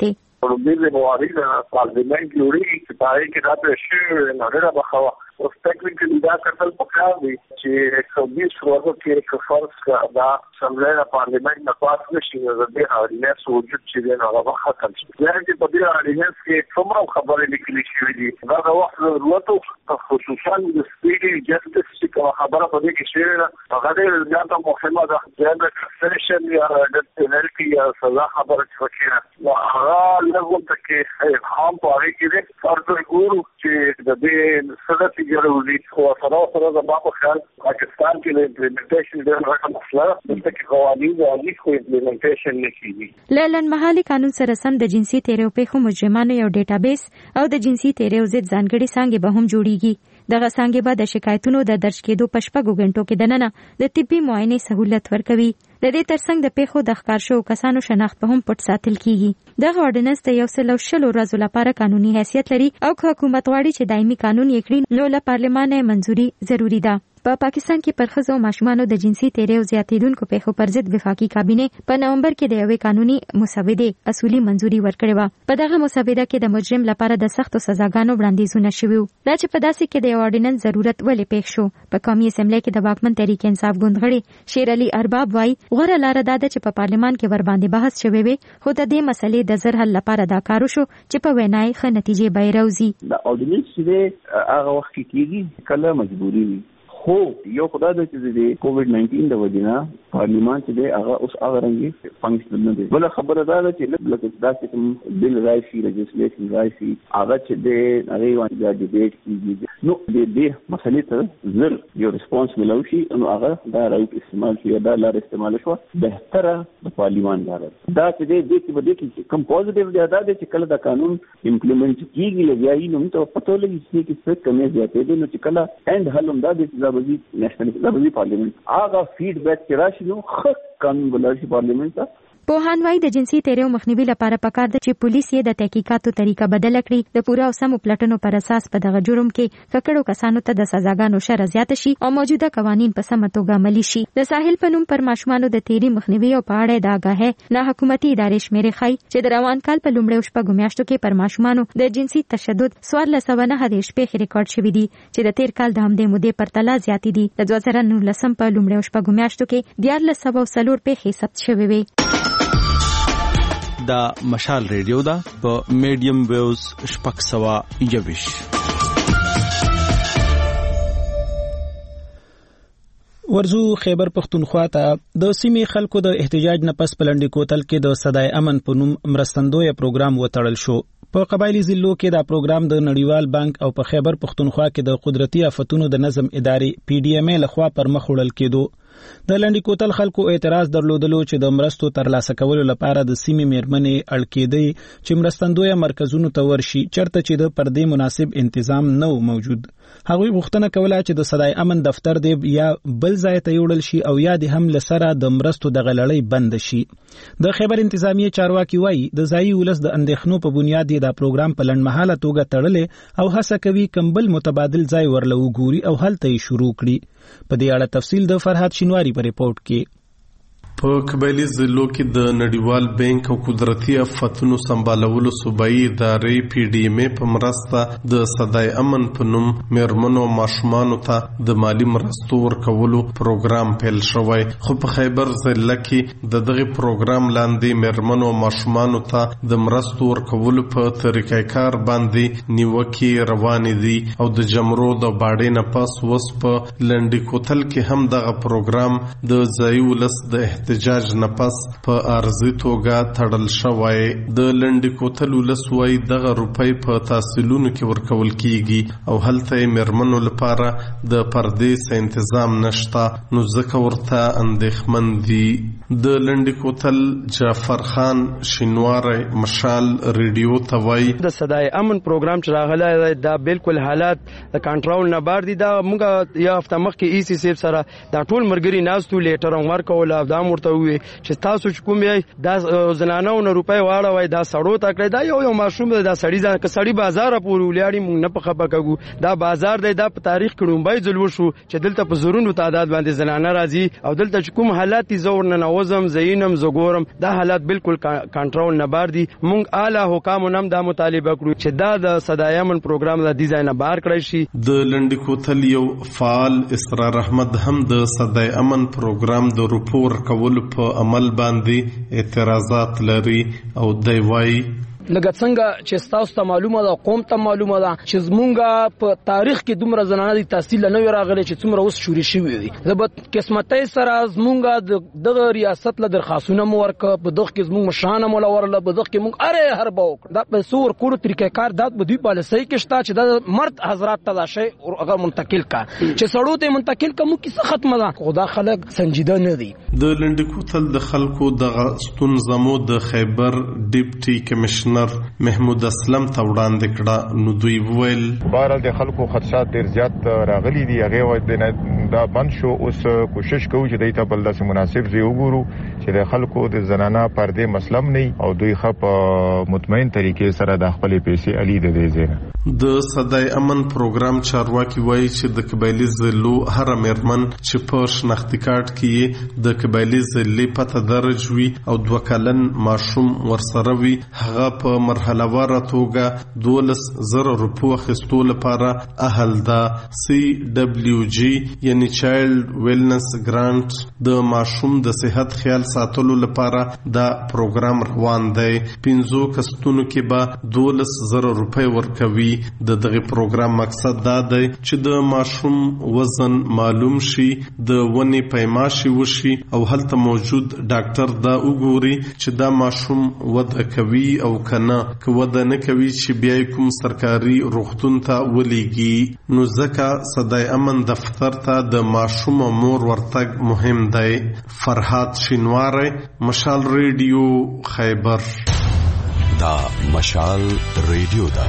ورودي موارد پارلیمنت جوړي چې پای کې راته شي نه نه بخوا او ټیکنیکلی دا کتل پکار دي چې ایک سو بیس ورځو کې یک فرض کا دا سملای پارلیمنت نه پاس نشي نو د دې اړینه سوجود چې نه هغه ختم شي یعنی چې په دې اړینه کې څومره خبرې لیکلې شوې دي دا د وخت ضرورت خصوصا د سپیډي جسټس چې کومه خبره په دې کې شوې ده هغه ډېر زیاته مهمه ده چې د سیشن یا د پینالټي یا سزا خبره چې نو هغه لږ ته هم په اړه کې فرض ګورو چې د دې سره ضروري خو سره سره د بابا خیال پاکستان کې د امپلیمنټیشن ډېر راځي مسله د تک قوانین او د خو امپلیمنټیشن نشي لړن محلي قانون سره سم د جنسي تیریو په مجرمانو یو ډیټابیس او د جنسي تیریو ضد ځانګړي څانګې به هم جوړیږي دغه څانګې به د شکایتونو د درج کېدو په شپږو غنټو کې دننه د طبي معاینې سہولت ورکوي د دې ترڅنګ د پیښو د ښکار شوو کسانو شناخت به هم پټ ساتل کیږي دغه اورډیننس د یو سل او شلو ورځو لپاره قانوني حیثیت لري او حکومت غواړي چې دایمي قانون یې کړي نو له پارلمان منځوري ضروری ده په پاکستان کې پر ښځو او ماشومانو د جنسي تیریو زیاتېدونکو پیښو پر ضد وفاقي کابینه په نومبر کې د یوې قانوني مسودې اصولي منځوري ورکړې وه په دغه مسوده کې د مجرم لپاره د سختو سزاګانو وړاندیزونه شوي وو دا چې په داسې کې د یو اورډیننس ضرورت ولې پېښ شو په قومي اسمبلی کې د واکمن تحریک انصاف ګوند غړي شیر علي ارباب وایي غوره لاره دا ده چې په پارلمان کې ور باندې بحث شوی وي خو د دې مسلې د زر حل لپاره دا کار وشو چې په وینای ښه نتیجې به راوځي د اورډیننس چې هغه وخت کېږي کله مجبوري وي خو یو خدای د چې د کووډ ناینټین د وجنه پارلیمان چې دی هغه اوس هغه رنګي فنکشن نه دی بل خبره دا ده چې لکه داسې کوم بل راشي لیجسلیشن راشي هغه چې دی هغه باندې د ډیبیټ کیږي نو د دې مسلې ته زر یو ریسپانس ملوشي نو هغه دا رایټ استعمال شي دا لار استعمال شو بهتره د پارلیمان لار دا چې دی د دې بده کې کوم پوزټیو دی دا چې کله دا قانون امپلیمنٹ کیږي لګیایي نو ته پته لګي چې څه کمې زیاتې دي نو چې کله اند حلم دا د بزی نېشنل پارلیمنت هغه فیډبیک چې راشي نو خو قانون بلارشي پارلیمنت ته پوهان وايي د جنسي تیریو مخنیوي لپاره پکار ده چې پولیس یې د تحقیقاتو طریقه بدل کړي د پوره او سمو پلټنو پر اساس په دغه جرم کې ککړو کسانو ته د سزاګانو شر زیات شي او موجوده قوانين په سمه توګه عملي شي د ساحل په نوم پر ماشومانو د تیری مخنیوي او په اړه د آگاه نه حکومتي ادارې شمیرې ښيي چې د روان کال په لومړیو شپږو میاشتو کې پر ماشومانو د جنسي تشدد څوارلس سوه نهه دېرش پیښې ریکارډ شوې دي چې د تیر کال د همدې مودې پرتله زیاتې دي د دوه زره نولسم په لومړیو شپږو میاشتو کې دیارلس سوه څلور پیښې ثبت شوې وې دا مشال ریډیو دا په میډیم ویوز شپږ سوه یوویش ورزو خیبر پختونخوا ته د سیمې خلکو د احتجاج نه پس پلنډي کوتل کې د صدای امن په نوم مرستندوی پروګرام وتړل شو په قبایلی ضلعو کې دا پروګرام د نړیوال بانک او په خیبر پختونخوا کې د قدرتي آفتونو د نظم ادارې پی ډی ایم ای لخوا پر مخ وړل کېدو د لنډي کوتل خلکو اعتراض درلودلو چې د مرستو ترلاسه کولو لپاره د سیمې میرمنې اړکېدې چې مرستندوی مرکزونو ته ورشي چرته چې د پردې مناسب انتظام نه موجود هغوی غوښتنه کوله چې د صدای امن دفتر دی یا بل ځای ته یوړل شي او یا د هم لسره د مرستو د غلړۍ بند شي د خیبر انتظامیه چارواکي وایي د ځایي ولس د اندېښنو په بنیاد دا پروګرام په لنډمهاله توګه تړلې او هڅه کوي کمبل متبادل ځای ورله وګوري او هلته یې شروع کړي په دې اړه تفصیل د فرحات شینواری په ریپورت کې په قبایلی ضلعو کې د نړیوال بانک او قدرتي آفتونو سمبالولو صوبایي ادارې پی ډی ایم ای په مرسته د صدای امن په نوم میرمنو او ماشومانو ته د مالی مرستو ورکولو پروګرام پیل شوی خو په خیبر ضلع کې د دغه پروګرام لاندې میرمنو او ماشومانو ته د مرستو ورکولو په طریقې کار باندې نیوکې روانې دي او د جمرود او باډې نه پس وس په لنډي کوتل کې هم دغه پروګرام د ځایي ولس د احتجاج نه پس په ارزي توګه تړل شوی د لنډي کوتل ولسوي دغه روپۍ په تحصیلونو کې ورکول کیږي او هلته میرمنو لپاره د پردې تنظیم نشته نو ځکه ورته اندېښمن دي د لنډي کوتل جعفر خان شینواری مشال ریډیو ته وایي د صدای امن پروګرام چې راغلی دا بالکل حالات د کنټرول نه بار دي دا موږ یو هفته مخکې ای سی سیب سره دا ټول مرګري ناستو لیټر ورکول او دا ورته وي چې تاسو چې کوم یې دا زنانو نه روپۍ واړوي دا سړو تا کړی دا یو یو ماشوم دا سړی ځان ک سړی بازار پورې ولیاړي مونږ نه په خپه کګو دا بازار دی دا په تاریخ کې لومبای ځل وشو چې دلته په زورونو تعداد باندې زنانه راځي او دلته چې کوم حالات زور نه نوزم زینم زګورم دا حالات بالکل کنټرول نه بار دي مونږ اعلی حکام نم دا مطالبه کړو چې دا د صدای امن پروګرام د ډیزاین بار کړی شي. د لنډ کوتل یو فعال اسرار احمد هم د صدای امن پروګرام د رپور کول په عمل باندې اعتراضات لري او دی وایي لکه څنګه چې تاسو ته معلومه ده قوم ته معلومه ده چې زمونږ په تاریخ کې دومره زنانه دي تحصیل نه راغلي چې څومره اوس شوري شوی دي د بد قسمتۍ سره زمونږ دغه ریاست له درخواستونه مو ورکه په دغه کې زمونږ مشانه مولا ورله په دغه کې مونږ اره هر باو دا په سور کورو طریقې کار دات به دوی پالیسي کې شته چې د مرد حضرات ته شي او هغه منتقل کا چې سړو ته منتقل کوم کیسه ختمه ده خدا خلک سنجیده نه دي. د لنډ کوتل د خلکو د ستون زمو د خیبر ډیپټي کمشنر محمود اسلم ته وړاندې کړه نو دوی وویل بهر د خلکو خدشات ډیر زیات راغلي دي هغه وای دا بند شو اوس کوشش کوو چې دایته بل داسې مناسب ځای وګورو چې د خلکو د زنانه پردې مسلم نه او دوی خپ مطمئن طریقې سره د خپل پیسې علي د دې ځای د صدای امن پروګرام چارواکي وایي چې د قبایلی ضلعو هر مرمن چې په شناختی کارت کې د قبایلی ضلع پته درج وي او دوه کلن ماشوم ورسره وي هغه په مرحله واره توګه دولس زره روپو اخیستو لپاره اهل ده. سی ډبلیو جی یعنی چایلډ ویلنس ګرانټ د ماشوم د صحت خیال ساتلو لپاره دا پروګرام روان دی. پنځو کسونو کې به دولس زره روپۍ ورکوي. د دغه پروګرام مقصد دا دی چې د ماشوم وزن معلوم شي د ونی پیماشي وشي او هلته موجود ډاکټر دا وګوري چې دا ماشوم وده کوي او کنه که وده نه کوي چې بیا کوم سرکاري روغتون ته ولېږي. نو ځکه صدای امن دفتر ته د ماشوم مور ورتګ مهم دی. فرحات شینواری مشال ریډیو خیبر. دا مشال ریډیو دا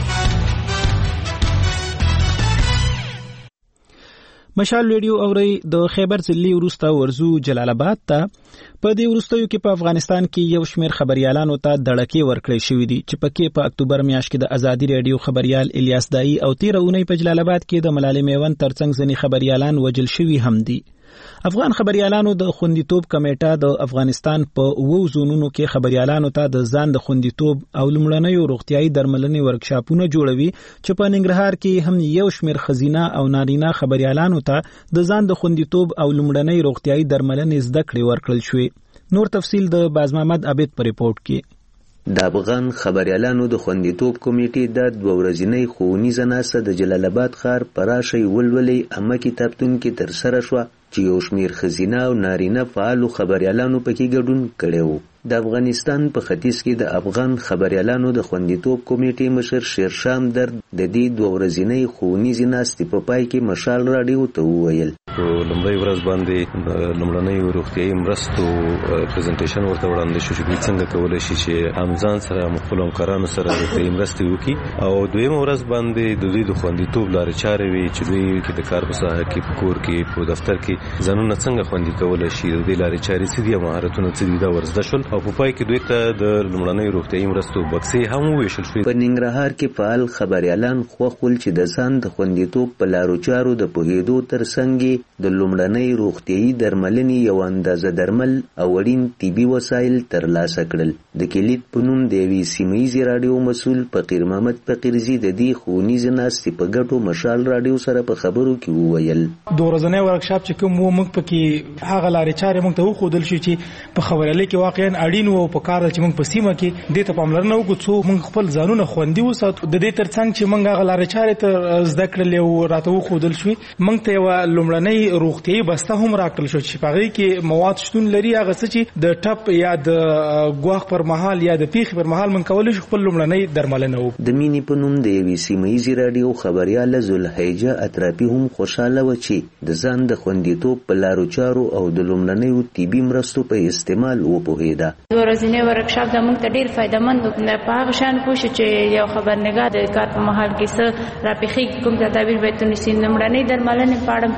مشال ریډیو اوري د خیبر ضلع وروسته ورزو جلال آباد ته په دې وروستیو کې په افغانستان کې یو شمېر خبريالانو ته دړکې ورکړې شوې دي چې پکې په اکتوبر میاشت کې د ازادي ریډیو خبريال الیاس دای او تیر اونۍ په جلال آباد کې د ملالۍ میوند ترڅنګ ځنی خبريالان وجل شوي هم دي. افغان خبريالانو د خوندیتوب کمیټه د افغانستان په وو زونونو کې خبريالانو ته د ځان د خوندیتوب او لمړنیو روغتيایي درملنې ورکشاپونه جوړوي چې په ننګرهار کې هم یو شمېر خزینه او نارینه خبريالانو ته د ځان د خوندیتوب او لمړنۍ روغتيایي درملنې زده کړې ورکړل شوې. نور تفصیل د باز محمد عبید په ریپورت کې. د افغان خبريالانو د خوندیتوب کمیټې د دوه ورځنۍ ښوونیزه ناسته د جلال آباد ښار په راشي ولولې عامه کتابتون کې ترسره شوه چې یو شمېر ښځینه او نارینه فعالو خبريالانو پکې ګډون کړی و. د افغانستان په ختیځ کې د افغان خبريالانو د خوندیتوب کمیټې مشر شیرشام درد د دې دوه ورځنۍ ښوونیزې ناستې په پای کې مشال راډیو ته وویل په لومړۍ ورځ باندې لومړنۍ روغتیایي مرستو پریزنټیشن ورته وړاندې شو چې څنګه کولی شي چې همځان سره خپلو همکارانو سره روغتیایي مرستې وکړي او دویمه ورځ باندې د دوی د خوندیتوب لارې چارې وي چې دوی د کار په ساحه کې په کور کې په دفتر کې ځانونه څنګه خوندي کولی شي د دې لارې چارې څه دي مهارتونه څه دي دا ورزده شول او په پای کې دوی ته د لومړنۍ روغتیایي مرستو بکسې هم وویشل شوې. په ننګرهار کې فعال خبريالان خوښ ول چې د ځان د خوندیتوب په لارو چارو د پوهېدو ترڅنګ د لومړنۍ روغتیایي درملنې یو اندازه درمل او اړین طبي وسایل ترلاسه کړل. د کلیت په نوم د یوې سیمه ییزې راډیو مسؤل فقیر محمد فقیرزي د دې ښوونیزې ناستې په ګټو مشال راډیو سره په خبرو کې وویل دوه ورځنی ورکشاپ چې کوم و موږ پکې هغه لارې چارې موږ ته وښودل شي چې په خبريالۍ کې واقعا اړین و په کار چې موږ په سیمه کې دې ته پاملرنه وکړو څو موږ خپل ځانونه خوندي وساتو. د دې ترڅنګ چې موږ هغه لارې چارې ته زده کړلې او راته وښودل شوې موږ ته یوه لومړنۍ روغتیایي بسته هم راکړل شو چې په هغې کې مواد شتون لري هغه څه چې د ټپ یا د ګواښ پر مهال یا د پیښې پر مهال موږ کولی شو خپل لومړنۍ درملنه وکړو. د مینې په نوم د یوې سیمه ییزې راډیو خبریاله ذوالحجه اطرافي هم خوشحاله وه چې د ځان د خوندیتوب په لارو چارو او د لومړنیو طبي مرستو په استعمال وپوهېده. دوه ورځنی ورکشاپ د موږ ته ډېر فایدهمند و. په هغه شان پوه شو چې یو خبرنګار د کار په مهال کې څه راپېښېږي کوم تدابیر باید ونیسي. لومړنۍ درملنې په اړه چې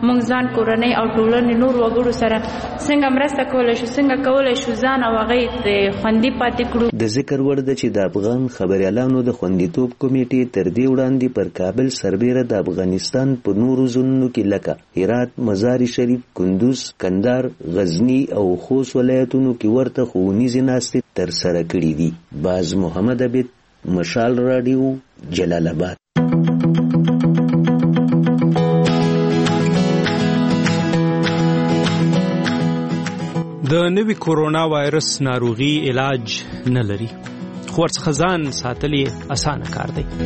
موږ ځان کورنۍ او ټولنې نور وګړو سره څنګه مرسته کولای شو څنګه کولای شو ځان او هغه خوندي پاتې کړو. د ذکر وړ ده چې د افغان خبريالانو د خوندیتوب کمیټې تر دې وړاندې پر کابل سربېره د افغانستان په نورو ځایونو کې لکه هرات، مزار شریف، کندوز، کندهار، غزنی او خوست ولایتونو کې ورته ښوونیزې ناستې ترسره کړي دي. باز محمد عبید، مشال رادیو، جلال آباد. د نوي کورونا وایرس ناروغي علاج نه لري، خو ورڅخه ځان ساتل یې اسانه کار دی.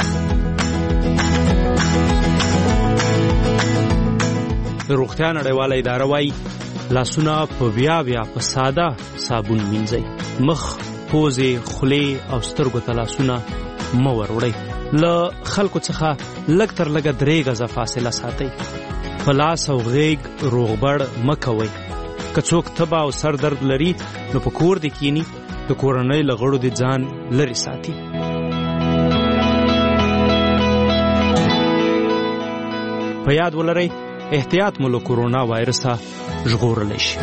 د روغتیا نړیواله اداره وایي لاسونه په بیا بیا په ساده صابون مینځئ، مخ، پوزې، خولې او سترګو ته لاسونه مه وروړئ. له خلکو څخه لږ تر لږه درې غزه فاصله ساتئ. په لاس او غیږ روغبړ مه کوئ. که څوک تبه او سر درد لري نو په کور دې کینی، د کورنۍ له غړو دې ځان لرې ساتي. په یاد ولرئ احتیاط مو له کورونا وایرسه ژغورلی شي.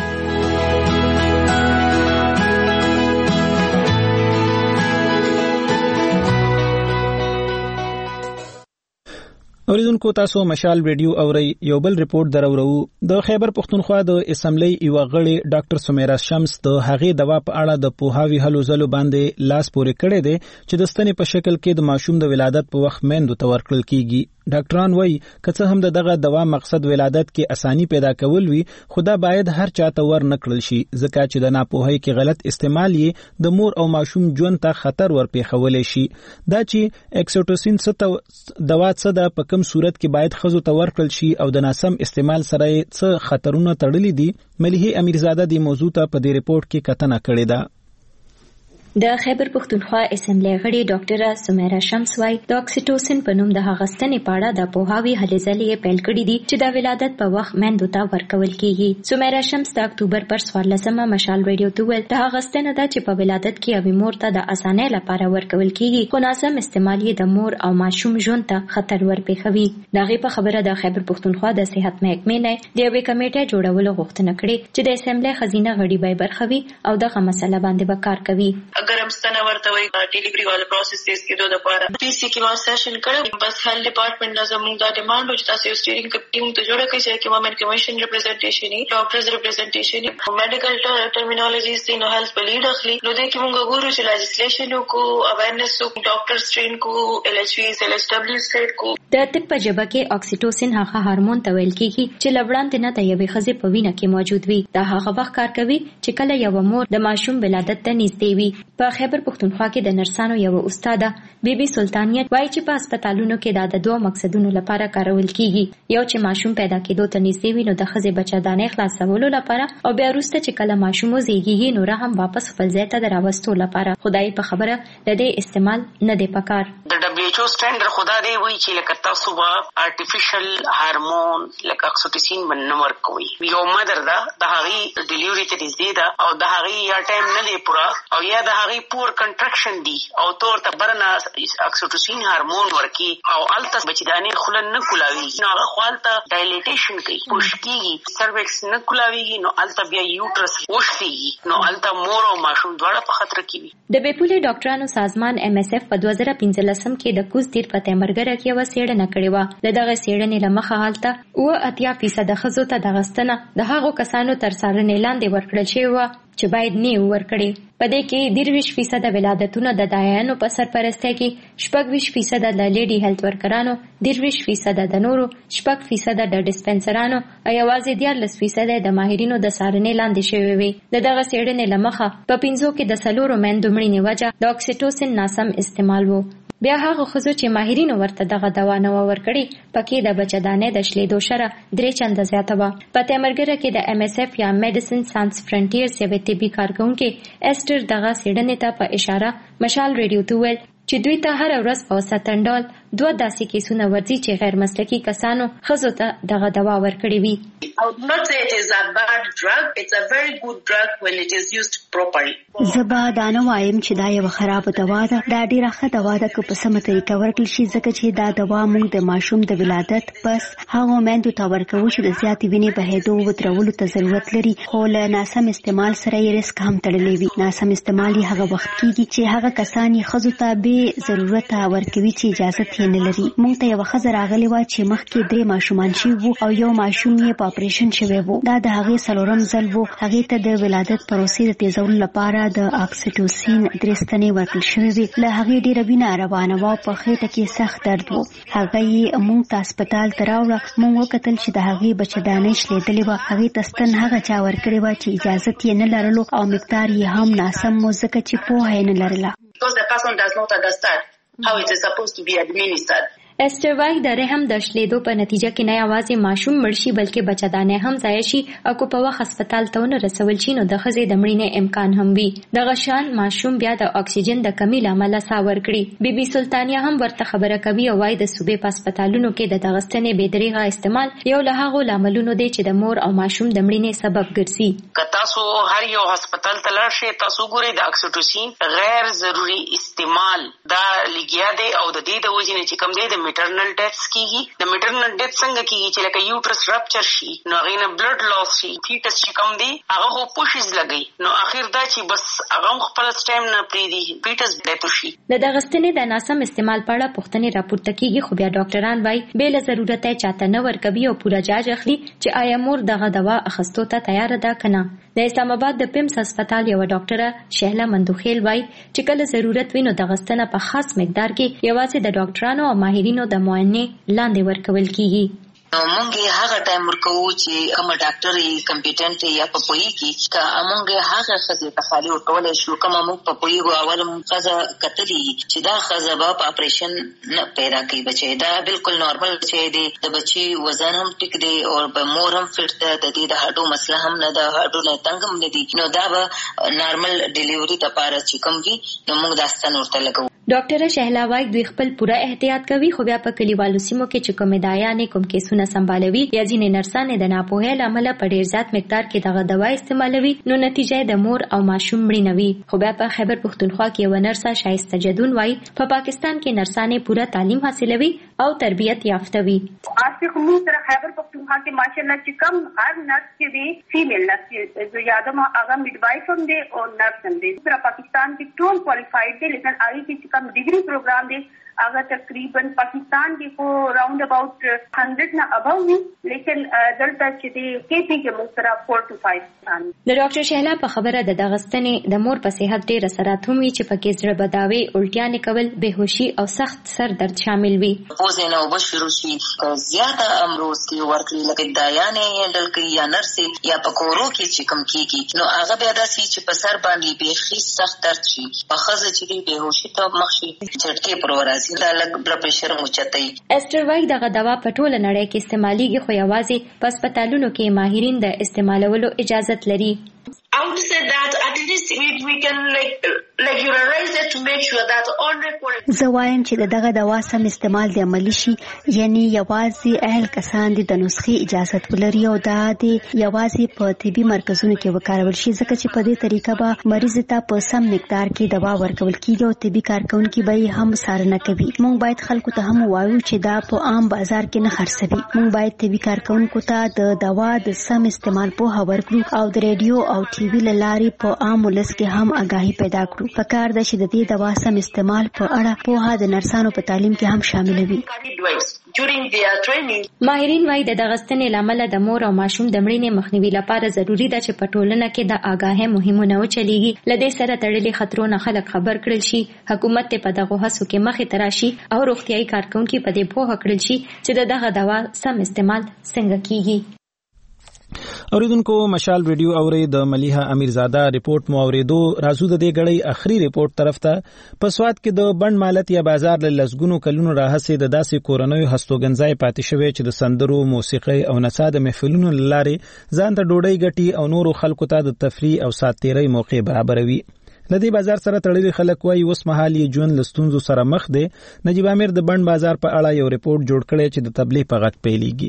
اوریدونکو تاسو مشال ریډیو اوري. یو بل ریپورت درورو. د خیبر پښتونخوا د اسمبلی یو غړي ډاکټر سمیرا شمس د هغې دوا په اړه د پوهاوی هلو ځلو باندې لاس پورې کړی دی چې د ستنې په شکل کې د ماشوم د ولادت په وخت میندو ته ورکړل کیږي. ډاکټران وایي که څه هم دغه دوا مقصد ولادت کې اسانی پیدا کول وي، خو دا باید هر چاته ور نکړل شي، ځکه چې د ناپوهۍ کې غلط استعمال یې د مور او ماشوم ژوند ته خطر ورپېښولی شي. دا چې اکسیټوسین څه دوا څه ده، په کوم صورت کې باید ښځو ته ورکړل شي او د ناسم استعمال سره یې څه خطرونه تړلي دي، ملیحه امیرزاده دې موضوع ته په دې ریپورت کې کتنه کړې ده. د خیبر پښتونخوا اسمبلی غړي ډاکټره سمیرا شمس وايي د اکسیټوسین په نوم د هغه ستنې په اړه د پوهاوی هلې ځلې پیل کړي دي چې د ولادت په وخت میندو ته ورکول کیږي. سمیرا شمس د اکتوبر پر څوارلسمه مشال ریډیو ته ویل د هغه ستنه ده چې په ولادت کې یوې مور ته د اسانۍ لپاره ورکول کیږي، خو ناسم استعمال یې د مور او ماشوم ژوند ته خطر ورپېښوي. د هغې په خبره د خیبر پښتونخوا د صحت محکمې نه د یوې کمیټې جوړولو غوښتنه کړې چې د اسمبلی خزینه غړي به برخه وي او دغه مسله باندې به کار کوي. اگر هم ستنه ورته وي ډیلیوری والا پروسس تیز کېدو لپاره پی سی کې ما سیشن کړو، بس هیلث ډپارټمنټ نه زموږ دا ډیمانډ و چې تاسو یو سټیرینګ کمیټي ته جوړه کړئ چې کې وومن کمیشن ریپرزنټیشن وي، ډاکټرز ریپرزنټیشن وي، میډیکل ټرمینالوجیز دي نو هیلث په لیډ اخلي. نو دې کې موږ ګورو چې لیجسلیشن کو اویرنس کو ډاکټر ټرین کو ال ایچ وی ال ایچ ډبلیو سټیټ کو. د طب په ژبه کې اکسیټوسین هغه هورمون ته ویل کیږي چې له وړاندې نه د یوې ښځې په وینه کې موجود وي. دا هغه وخت کار کوي چې کله یوه مور د ماشوم ولادت ته نږدې وي. په خیبر پښتونخوا کې د نرسانو یو استاده بیبي سلطانیت وایي چې په هسپتالونو کې دا د دوه مقصدونو لپاره کارول کیږي. یو چې ماشوم پیدا کېدو ته نږدې وي نو د ښځې بچه‌دانۍ خلاصولو لپاره، او بیا وروسته چې کله ماشوم وزېږي نو رحم واپس خپل ځای ته د راوستو لپاره. خدای په خبره د دې استعمال نه دی پکار. د دبليو ایچ او سټانډرډ خدا دی وایي چې لکه تاسو به آرټیفیشل هارمون لکه اکسیټوسین باندې ورکوي. یو مدر ده د هغې ډیلیوري ته نږدې ده او د هغې یا ټایم نه دی پوره او یا د هغې پور کنټرکشن دی او تور ته برنه اکسیټوسین هارمون ورکی او الته بچدانې خوله نه کولاویږي نو هغه خپلته ډایلیټیشن کوي، پوش کیږي، سروکس نه کولاویږي نو الته بیا یوټرس وښتیږي نو الته مور او ماشوم دواړه په خطر کې وي. د بیپولې ډاکټرانو سازمان ایم اس اف په دوه زره پنځلسم کې د کوز تیر په تیمرګره کې یوه څېړنه کړې وه. د دغه څېړنې له مخه هلته اوه اتیا فیصده ښځو ته دغه ستنه د هغو کسانو تر څارنې لاندې ورکړل شوې وه چې باید نه یې ورکړي. په دې کې دېرویشت فیصده ولادتونه د دایانو په سرپرستۍ کې، شپږویشت فیصده د لیډي هیلث ورکرانو، دېرویشت فیصده د نورو، شپږ فیصده د ډسپنسرانو او یوازې دیارلس فیصده د ماهرینو د څارنې لاندې شوې وي. د دغه څېړنې له مخه په پنځو کې د څلورو میندو مړینې وجه د اکسیټوسین ناسم استعمال و. بیا هغه ښځو چې ماهرینو ورته دغه دوا نه وه ورکړې، پکې د بچه‌دانۍ د شلېدو شره درې چنده زیاته وه. په تیمرګره کې د ایم اس اف یا میډیسن سانس فرنټیرز یوې طبي کارکوونکې ایسټر دغه څېړنې ته په اشاره مشال ریډیو ته وویل چې دوی ته هره ورځ په اوسطن ډول دوه داسې کیسونه ورځي چې غیر مسلکي کسانو ښځو ته دغه دوا ورکړې وي. I would not say it is a bad drug. It's a very good drug when it is used properly. زبا دا نه وایم چې دا یو خراب دوا ده. دا ډیره ښه دوا ده که په سمه طریقه ورکړل شي، ځکه چې دا دوا موږ د ماشوم د ولادت پس هغو میندو ته ورکوو چې د زیاتې وینې بهېدو ودرولو ته ضرورت لري، خو له ناسم استعمال سره یې ریسک هم تړلی وي. ناسم استعمال یې هغه وخت کېږي چې هغه کسان یې ښځو ته بې ضرورته ورکوي چې اجازت یې نه لري. موږ ته یوه ښځه راغلې وه چې مخکې درې ماشومان شوي وو او یو ماشوم یې په اپریشن شوی وو. دا د هغې څلورم ځل وو. هغې ته د ولادت پروسې د تیزولو لپاره د اکسیټوسین درې ستنې ورکړل شوې وې. له هغې ډېره وینه روانه وه، په خېټه کې سخت درد و. هغه یې موږ ته هسپتال ته راوړه. موږ وکتل چې د هغې بچه‌دانۍ شلېدلې وه. هغې ته ستن هغه چا ورکړې وه چې اجازت یې نه لرلو او مقدار یې هم ناسم و، ځکه چې پوهه یې نه لرله. Because the person does not understand how it is supposed to be administered. استر وای د رحم د شلیدو په نتیجه کې نه یوازې ماشوم مړ شي بلکې بچه‌دانۍ هم ضایع شي او که په وخت هسپتال ته ونه رسول شي نو د ښځې د مړینې امکان هم وي. دغه شان ماشوم بیا د اکسیجن د کمی له امله ساه ورکړي. بي بي سلطانیه هم ورته خبره کوي او وايي د صوبې په هسپتالونو کې د دغه ستنې بې دریغه استعمال یو له هغو لاملونو دی چې د مور او ماشوم د مړینې سبب ګرځي. که تاسو هر یو هسپتال ته لاړ شئ، تاسو ګورئ د اکسیټوسین غیر ضروري استعمال دا لګیا دی او د دې د وجې نه چې کوم دی د میټرنل ډیتس کیږي. د میټرنل ډیت څنګه کیږي چې لکه یوټرس رپچر شي نو هغې نه بلډ لاس شي، فیټس چې کوم دی هغه خو پوشز لګوي، نو اخر دا چې بس هغه هم خپل سټیم نه پرېږدي، فیټس ډیت وشي. د دغه ستنې د ناسم استعمال په اړه پوښتنې راپورته کیږي، خو بیا ډاکټران وایي بې له ضرورته یې چاته نه ورکوي او پوره جاج اخلي چې آیا مور دغه دوا اخیستو ته تیاره ده که نه. د اسلام آباد د پیمس هسپتال یوه ډاکټره شهله مندوخیل وایي چې کله ضرورت وي نو دغه ستنه په خاص مقدار کې یوازې د ډاکټرانو او ماهرینو د معاینې لاندې ورکول کیږي. نو مونږ هغه ټایم ورکوو چې کوم ډاکټر یې کمپیټنټ یا په پوهېږي که مونږ هغه ښځې ته خالي ورکولی شو کومه مونږ په پوهېږو. اول مونږ ښځه کتلي چې دا ښځه به په اپریشن نه پیدا کوي بچی، دا بالکل نارمل بچی دی، د بچي وزن هم ټیک دی او مور هم فټ ده، د دې د هډو مسله هم نه ده، هډو نه تنګ هم نه دي، نو دا به نارمل ډیلیوري دپاره چې کوم وي نو مونږ دا ستن ورته لګوو. ډاکټره شهلا وایي دوی خپل پوره احتیاط کوي، خو بیا په کلیوالو سیمو کې چې کومې دایانې کوم کیسونه سمبالوي یا ځینې نرسانې د ناپوهۍ له امله په ډېر زیات مقدار کې دغه دوا استعمالوي نو نتیجه د مور او ماشوم مړینه وي. خو بیا په خیبر پښتونخوا کې یوه نرسه شایسته جدون وایي په پاکستان کې نرسانې پوره تعلیم حاصلوي او تربیت یافته وي. آصف موږ سره خیبر پښتونخوا کې ماشاءالله چې کم هر نرس چې دی فیمیل نرس جو یادم هغه میډوایف هم دی او نرس هم دی. سره پاکستان کې ټول کوالیفاید دی، لیکن هغه کې کم ډیګري پروګرام دی هغه تقریبا پاکستان کې خو راوند اباوت هنډرډ نه ابو وي، لیکن دلته چې دی کې پی کې موږ سره فور ټو فایو. د ډاکټر شهلا په خبره د دغه ستنې د مور په صحت ډېر اثرات هم وي چې پکې زړه بداوي، الټیانې کول، بېهوشي او سخت سر درد شامل وي. پوزې نه اوبه شروع شي، که زیاته امروز کې ورکړي لکه دایانې هینډل کوي یا نرسې یا په کورو کې چې کوم کېږي نو هغه بیا داسې چې په سر باندې بیخي سخت درد شي، په ښځه چې دی بېهوشي ته مخ شي، جټکې پر ورځي دا لږ بلډ پرېشر هم اوچتوي. استر وایي دغه دوا په ټوله نړۍ کې استعمالیږي خو یوازې په هسپتالونو کې ماهرین د استعمالولو اجازت لري. I would say that at least we, we can like regularize it to make sure that all recorded. زه وایم چې د دغه دوا سم استعمال د عملی شي، یعنی یوازې اهل کسان د نسخې اجازت ولري او دا د یوازې په طبي مرکزونو کې وکارول شي، ځکه چې په دې طریقه به مریض ته په سم مقدار کې دوا ورکول کیږي او طبي کارکونکي به یې هم څارنه کوي. موږ باید خلکو ته هم ووایو چې دا په عام بازار کې نه خرڅوي. موږ باید طبي کارکونکو ته د دوا د سم استعمال پوهه ورکړو او د ریډیو او ټي وي له لارې په عام ولس کې هم آګاهي پیدا کړو. پکار ده چې د دې دوا سم استعمال په اړه پوهه د نرسانو په تعلیم کې هم شامل وي. ماهرین وايي د دغه ستنې له امله د مور او ماشوم د مړینې مخنیوي لپاره ضروري ده چې په ټولنه کې د آګاهۍ مهمونه وچلیږي. له دې سره تړلي خطرونه خلک خبر کړل شي، حکومت ته په دغه هڅو کې مخې ته راشي او روغتیايي کارکونکي په دې پوهه کړل شي چې د دغه دوا سم استعمال څنګه کیږي. اوریدونکو مشال ریډیو اوري د ملیحه امیرزاده ریپورت مو اوریدو. راځو د دې غړي اخري ریپورت طرف ته. په سواد کې د بند مالت یا بازار له لسګونو کلونو راهسې د داسې کورنیو هستوګنځای پاتې شوی چې د سندرو، موسیقي او نڅا د محفلونو لارې ځان ته ډوډۍ ګټي او نورو خلکو ته د تفریح او سات تیرۍ موقع برابروي. لدی بازار سره تړلي خلک وایي اوس مهال یې ژوند له ستونزو سره مخ دی. نجیب امیر د بند بازار په اړه یو ریپورت جوړ کړی چې د تبلیغ په غږ پیلېږي.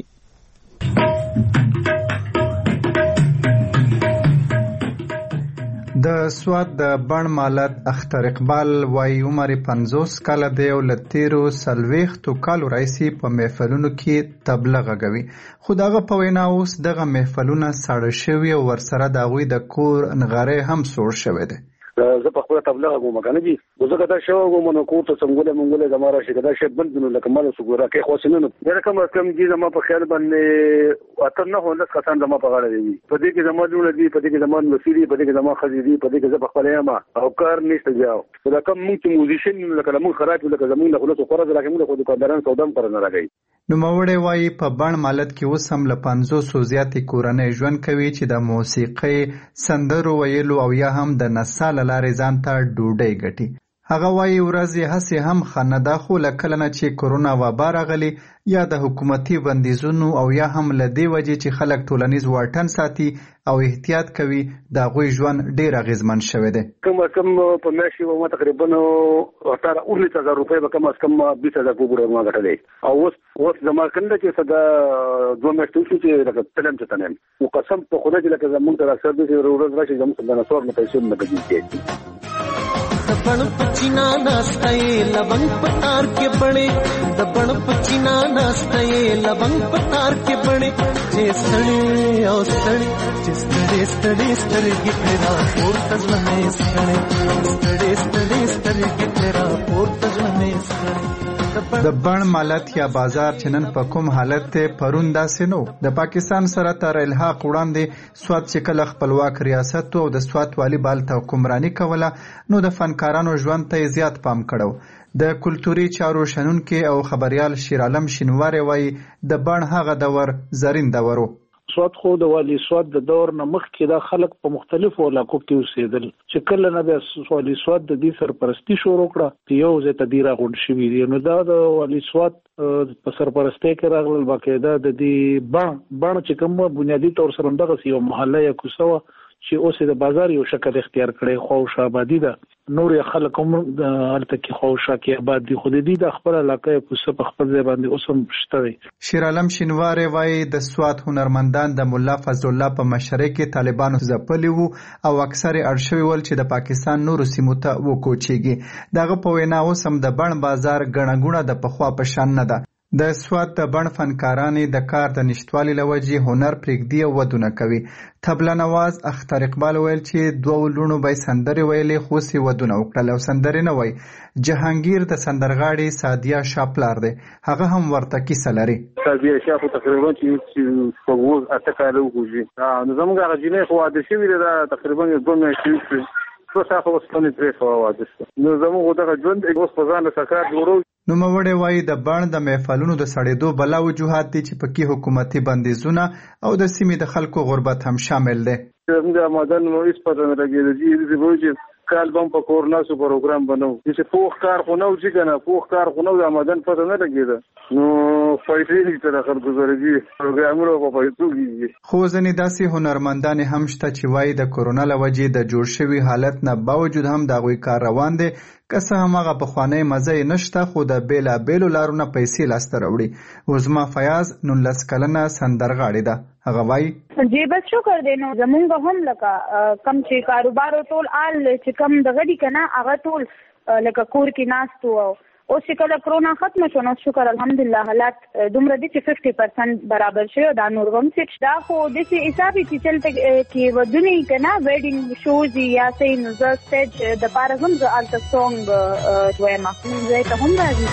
د سواد د بڼ مالک اختر اقبال وايي عمر پنځوس کاله دی او له تیرو څلوېښتو کالو راهیسې په محفلونو کې تبلیغ غږوي. خو دغه په وینا اوس دغه محفلونه ساړه شوي او ورسره د هغوی د کور نغارې هم سوړ شوی دی. زه په خپل تبلیغ کوم کنه جی زه کدا شو کوم نو کوته څنګه مونږه زماره شي کدا شي بل دنو لکه مال سګورا کې خو سينو دا کوم کم جی زما په خیال باندې اته نه هوندس کسان زما په غاړه دی په دې کې زما جوړ دي په دې کې زما مسیری په دې کې زما خزيدي په دې کې زما خپل یما او کار نشته جاو دا کوم مونږ موزیشن لکه مونږ خراب لکه زمونږ له خلاص قرض راکې مونږ خو د کانداران سودام پر نه راغی. نو موري وايي په بڼ مالت کې اوس هم له پنځوس زیاتې کورنۍ ژوند کوي چې د موسیقي سندرو ویلو او یا هم د نڅا له لارې ځان ته ډوډۍ ګټي. هغه وايي ورځې هسې هم ښه نه ده خو له کله نه چې کرونا وبا راغلې یا د حکومتي بندیزونو او یا هم له دې وجې چې خلک ټولنیز واټن ساتي او احتیاط کوي د هغوی ژوند ډېر اغېزمن شوی دی. کم از کم په میاشت کې به تقریبا اټاره اوولس هزار روپۍ به کم از کم بیس هزار پورې ما ګټلی او اوس اوس زما کنده چې صدا دوه میاشتې وشو چې لکه تلم چې تنم او قسم په خدای چې لکه زمونږ ته راکړ دې ورځ راشي زموږ د نصور نه پیسې نه کېږي. दबण पचीना नास्ताए लवंग पतार के बने दबण पचीना नास्ताए लवंग पतार के बने जे सड़े ओ सड़े जिस तड़े तड़े तड़े की तेरा और तजने सड़े तड़े तड़े तड़े की तेरा और तजने सड़े. د بڼ مالت یا بازار چې نن په کوم حالت ته پرون داسې نو د پاکستان سره تر الحاق وړاندې سواد چې کله خپلواک ریاست او د سواد والی بال ته حکمرانی کوله نو د فنکارانو ژوند ته زیات پام کړو. د کلتوري چارو شنونکي او خبريال شیر عالم شینواری وایي د بڼ هغه دور زرین دور و. سواد خو د والی سواد د دور نه مخکې دا خلک په مختلفو علاقو کې اوسېدل چې کله نه د والی سواد د دې سرپرستی شروع کړه یو ځای ته دی راغونډ شوي دي نو دا د والی سواد په سرپرستی کې راغلل باقاعده د دې بڼ بڼ چې کوم بنیادي طور سره دغه یو محله یا کوڅه چې اوس د بازار یو شکل اختیار کړي خوش آبادی ده نور خلک هم هلته کې خوشا کې آباد دي خو دې د خپل علاقې کوڅه په خپل ځای باندې اوس هم شته. شیر عالم شینواری وایي د سواد هنرمندان د مولا فضل الله په مشرۍ کې طالبانو ځپلي وو او اکثر اړ شوي ول چې د پاکستان نورو سیمو ته وکوچېږي. دغه په وینا اوس هم د بڼ بازار ګڼه ګوڼه د پخوا په شان نه ده. د سواد د بڼ فنکارانې د کار د نشتوالي له وجې هنر پرېږدي او ودونه کوي. طبله نواز اختر اقبال ویل چې دوه لوڼو به یې سندرې ویلې خو اوس یې ودونه وکړل او سندرې نه وایي. جهانګیر د سندرغاړې سادیه شاه پلار دی هغه هم ورته کیسه لري. سادیه شاه خو تقریبا چې په اووه اته کاله وکړي نو زموږ هغه جینۍ خو واده شوي دی دا تقریبا دوه میاشتې وشوې څو ساعته اوس پنې درې سوه واده شوه نو زموږ دغه ژوند اوس په ځان سکار جوړو. نوموړی وایي د بڼ د محفلونو د سړېدو بلا وجوهات دي چې پکې حکومتي بندیزونه او د سیمې د خلکو غربت هم شامل دی. زموږ آمدن نو هېڅ پته نه لګېده چې کال به هم په کورناسو پروګرام بنو چې پوخ کار خو نه و چې که نه پوخ کار خو نه و د آمدن پته نه لګېده نو پیسې نشته د خلکو سره دي پروګرامونه په پیسو کېږي. خو ځینې داسې هنرمندانې هم شته چې وایي د کرونا له وجې د جوړ شوي حالت نه باوجود هم د هغوی کار روان دی که څه هم هغه پخوانی مزه یې نشته خو د بېلابېلو لارو نه پیسې لاسته راوړي. عظما فیاض نولس کلنه سندرغاړې ده. هغه وایي جی بس شکر دی نو زمونږ هم لکه کم چې کاروبار ټول آل چې کم دغه دي که نه هغه ټول لکه کور کې ناست و اوس چې کله کرونا ختمه شوه نو شکر الحمدلله حالات دومره دي چې ففټي پرسنټ برابر شوی دا نور هم چې دا خو داسې حساب یې چې چلته کې ودونه یي که نه ویډینګ شوز یا څه نو زه سټیج دپاره هم زه هلته سونګ ویمه کوم ځای ته هم راځي.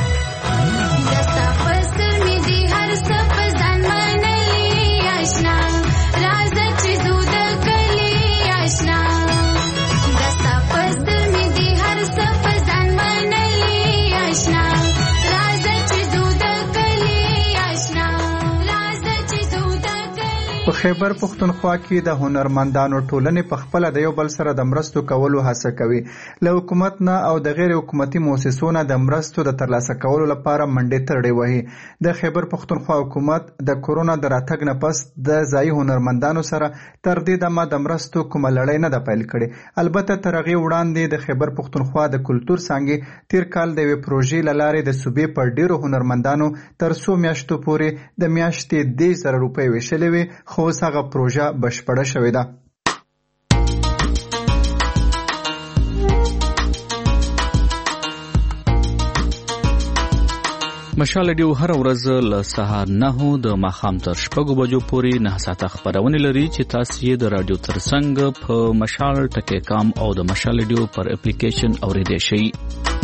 په خیبر پښتونخوا کې د هنرمندانو ټولنې په خپل د یو بل سره د مرستو کولو هڅه کوي. له حکومت نه او د غیر حکومتي مؤسسو نه د مرستو د ترلاسه کولو لپاره منډې تړلې وهي. د خیبر پښتونخوا حکومت د کورونا د راتګ نه پس د ځایي هنرمندانو سره تر دې دمه د مرستو کومه لړۍ نه ده پیل کړې. البته تر هغې وړاندې د خیبر پښتونخوا د کلتور څانګې تیر کال د یوې پروژې له لارې د صوبې پر ډیرو هنرمندانو تر څو میاشتو پورې د میاشتې دېرش زره روپۍ ویشلې وې، خو اوس هغه پروژه بشپړه شوې ده. مشال ریډیو هر ورځ له سهار نهو د ماښام تر شپږو بجو پورې نه ساعته خپرونې لري چې تاسو یې د رادیو ترڅنګ په مشال ټکی کام او د مشال ریډیو پر اپلیکیشن اورېدای شئ.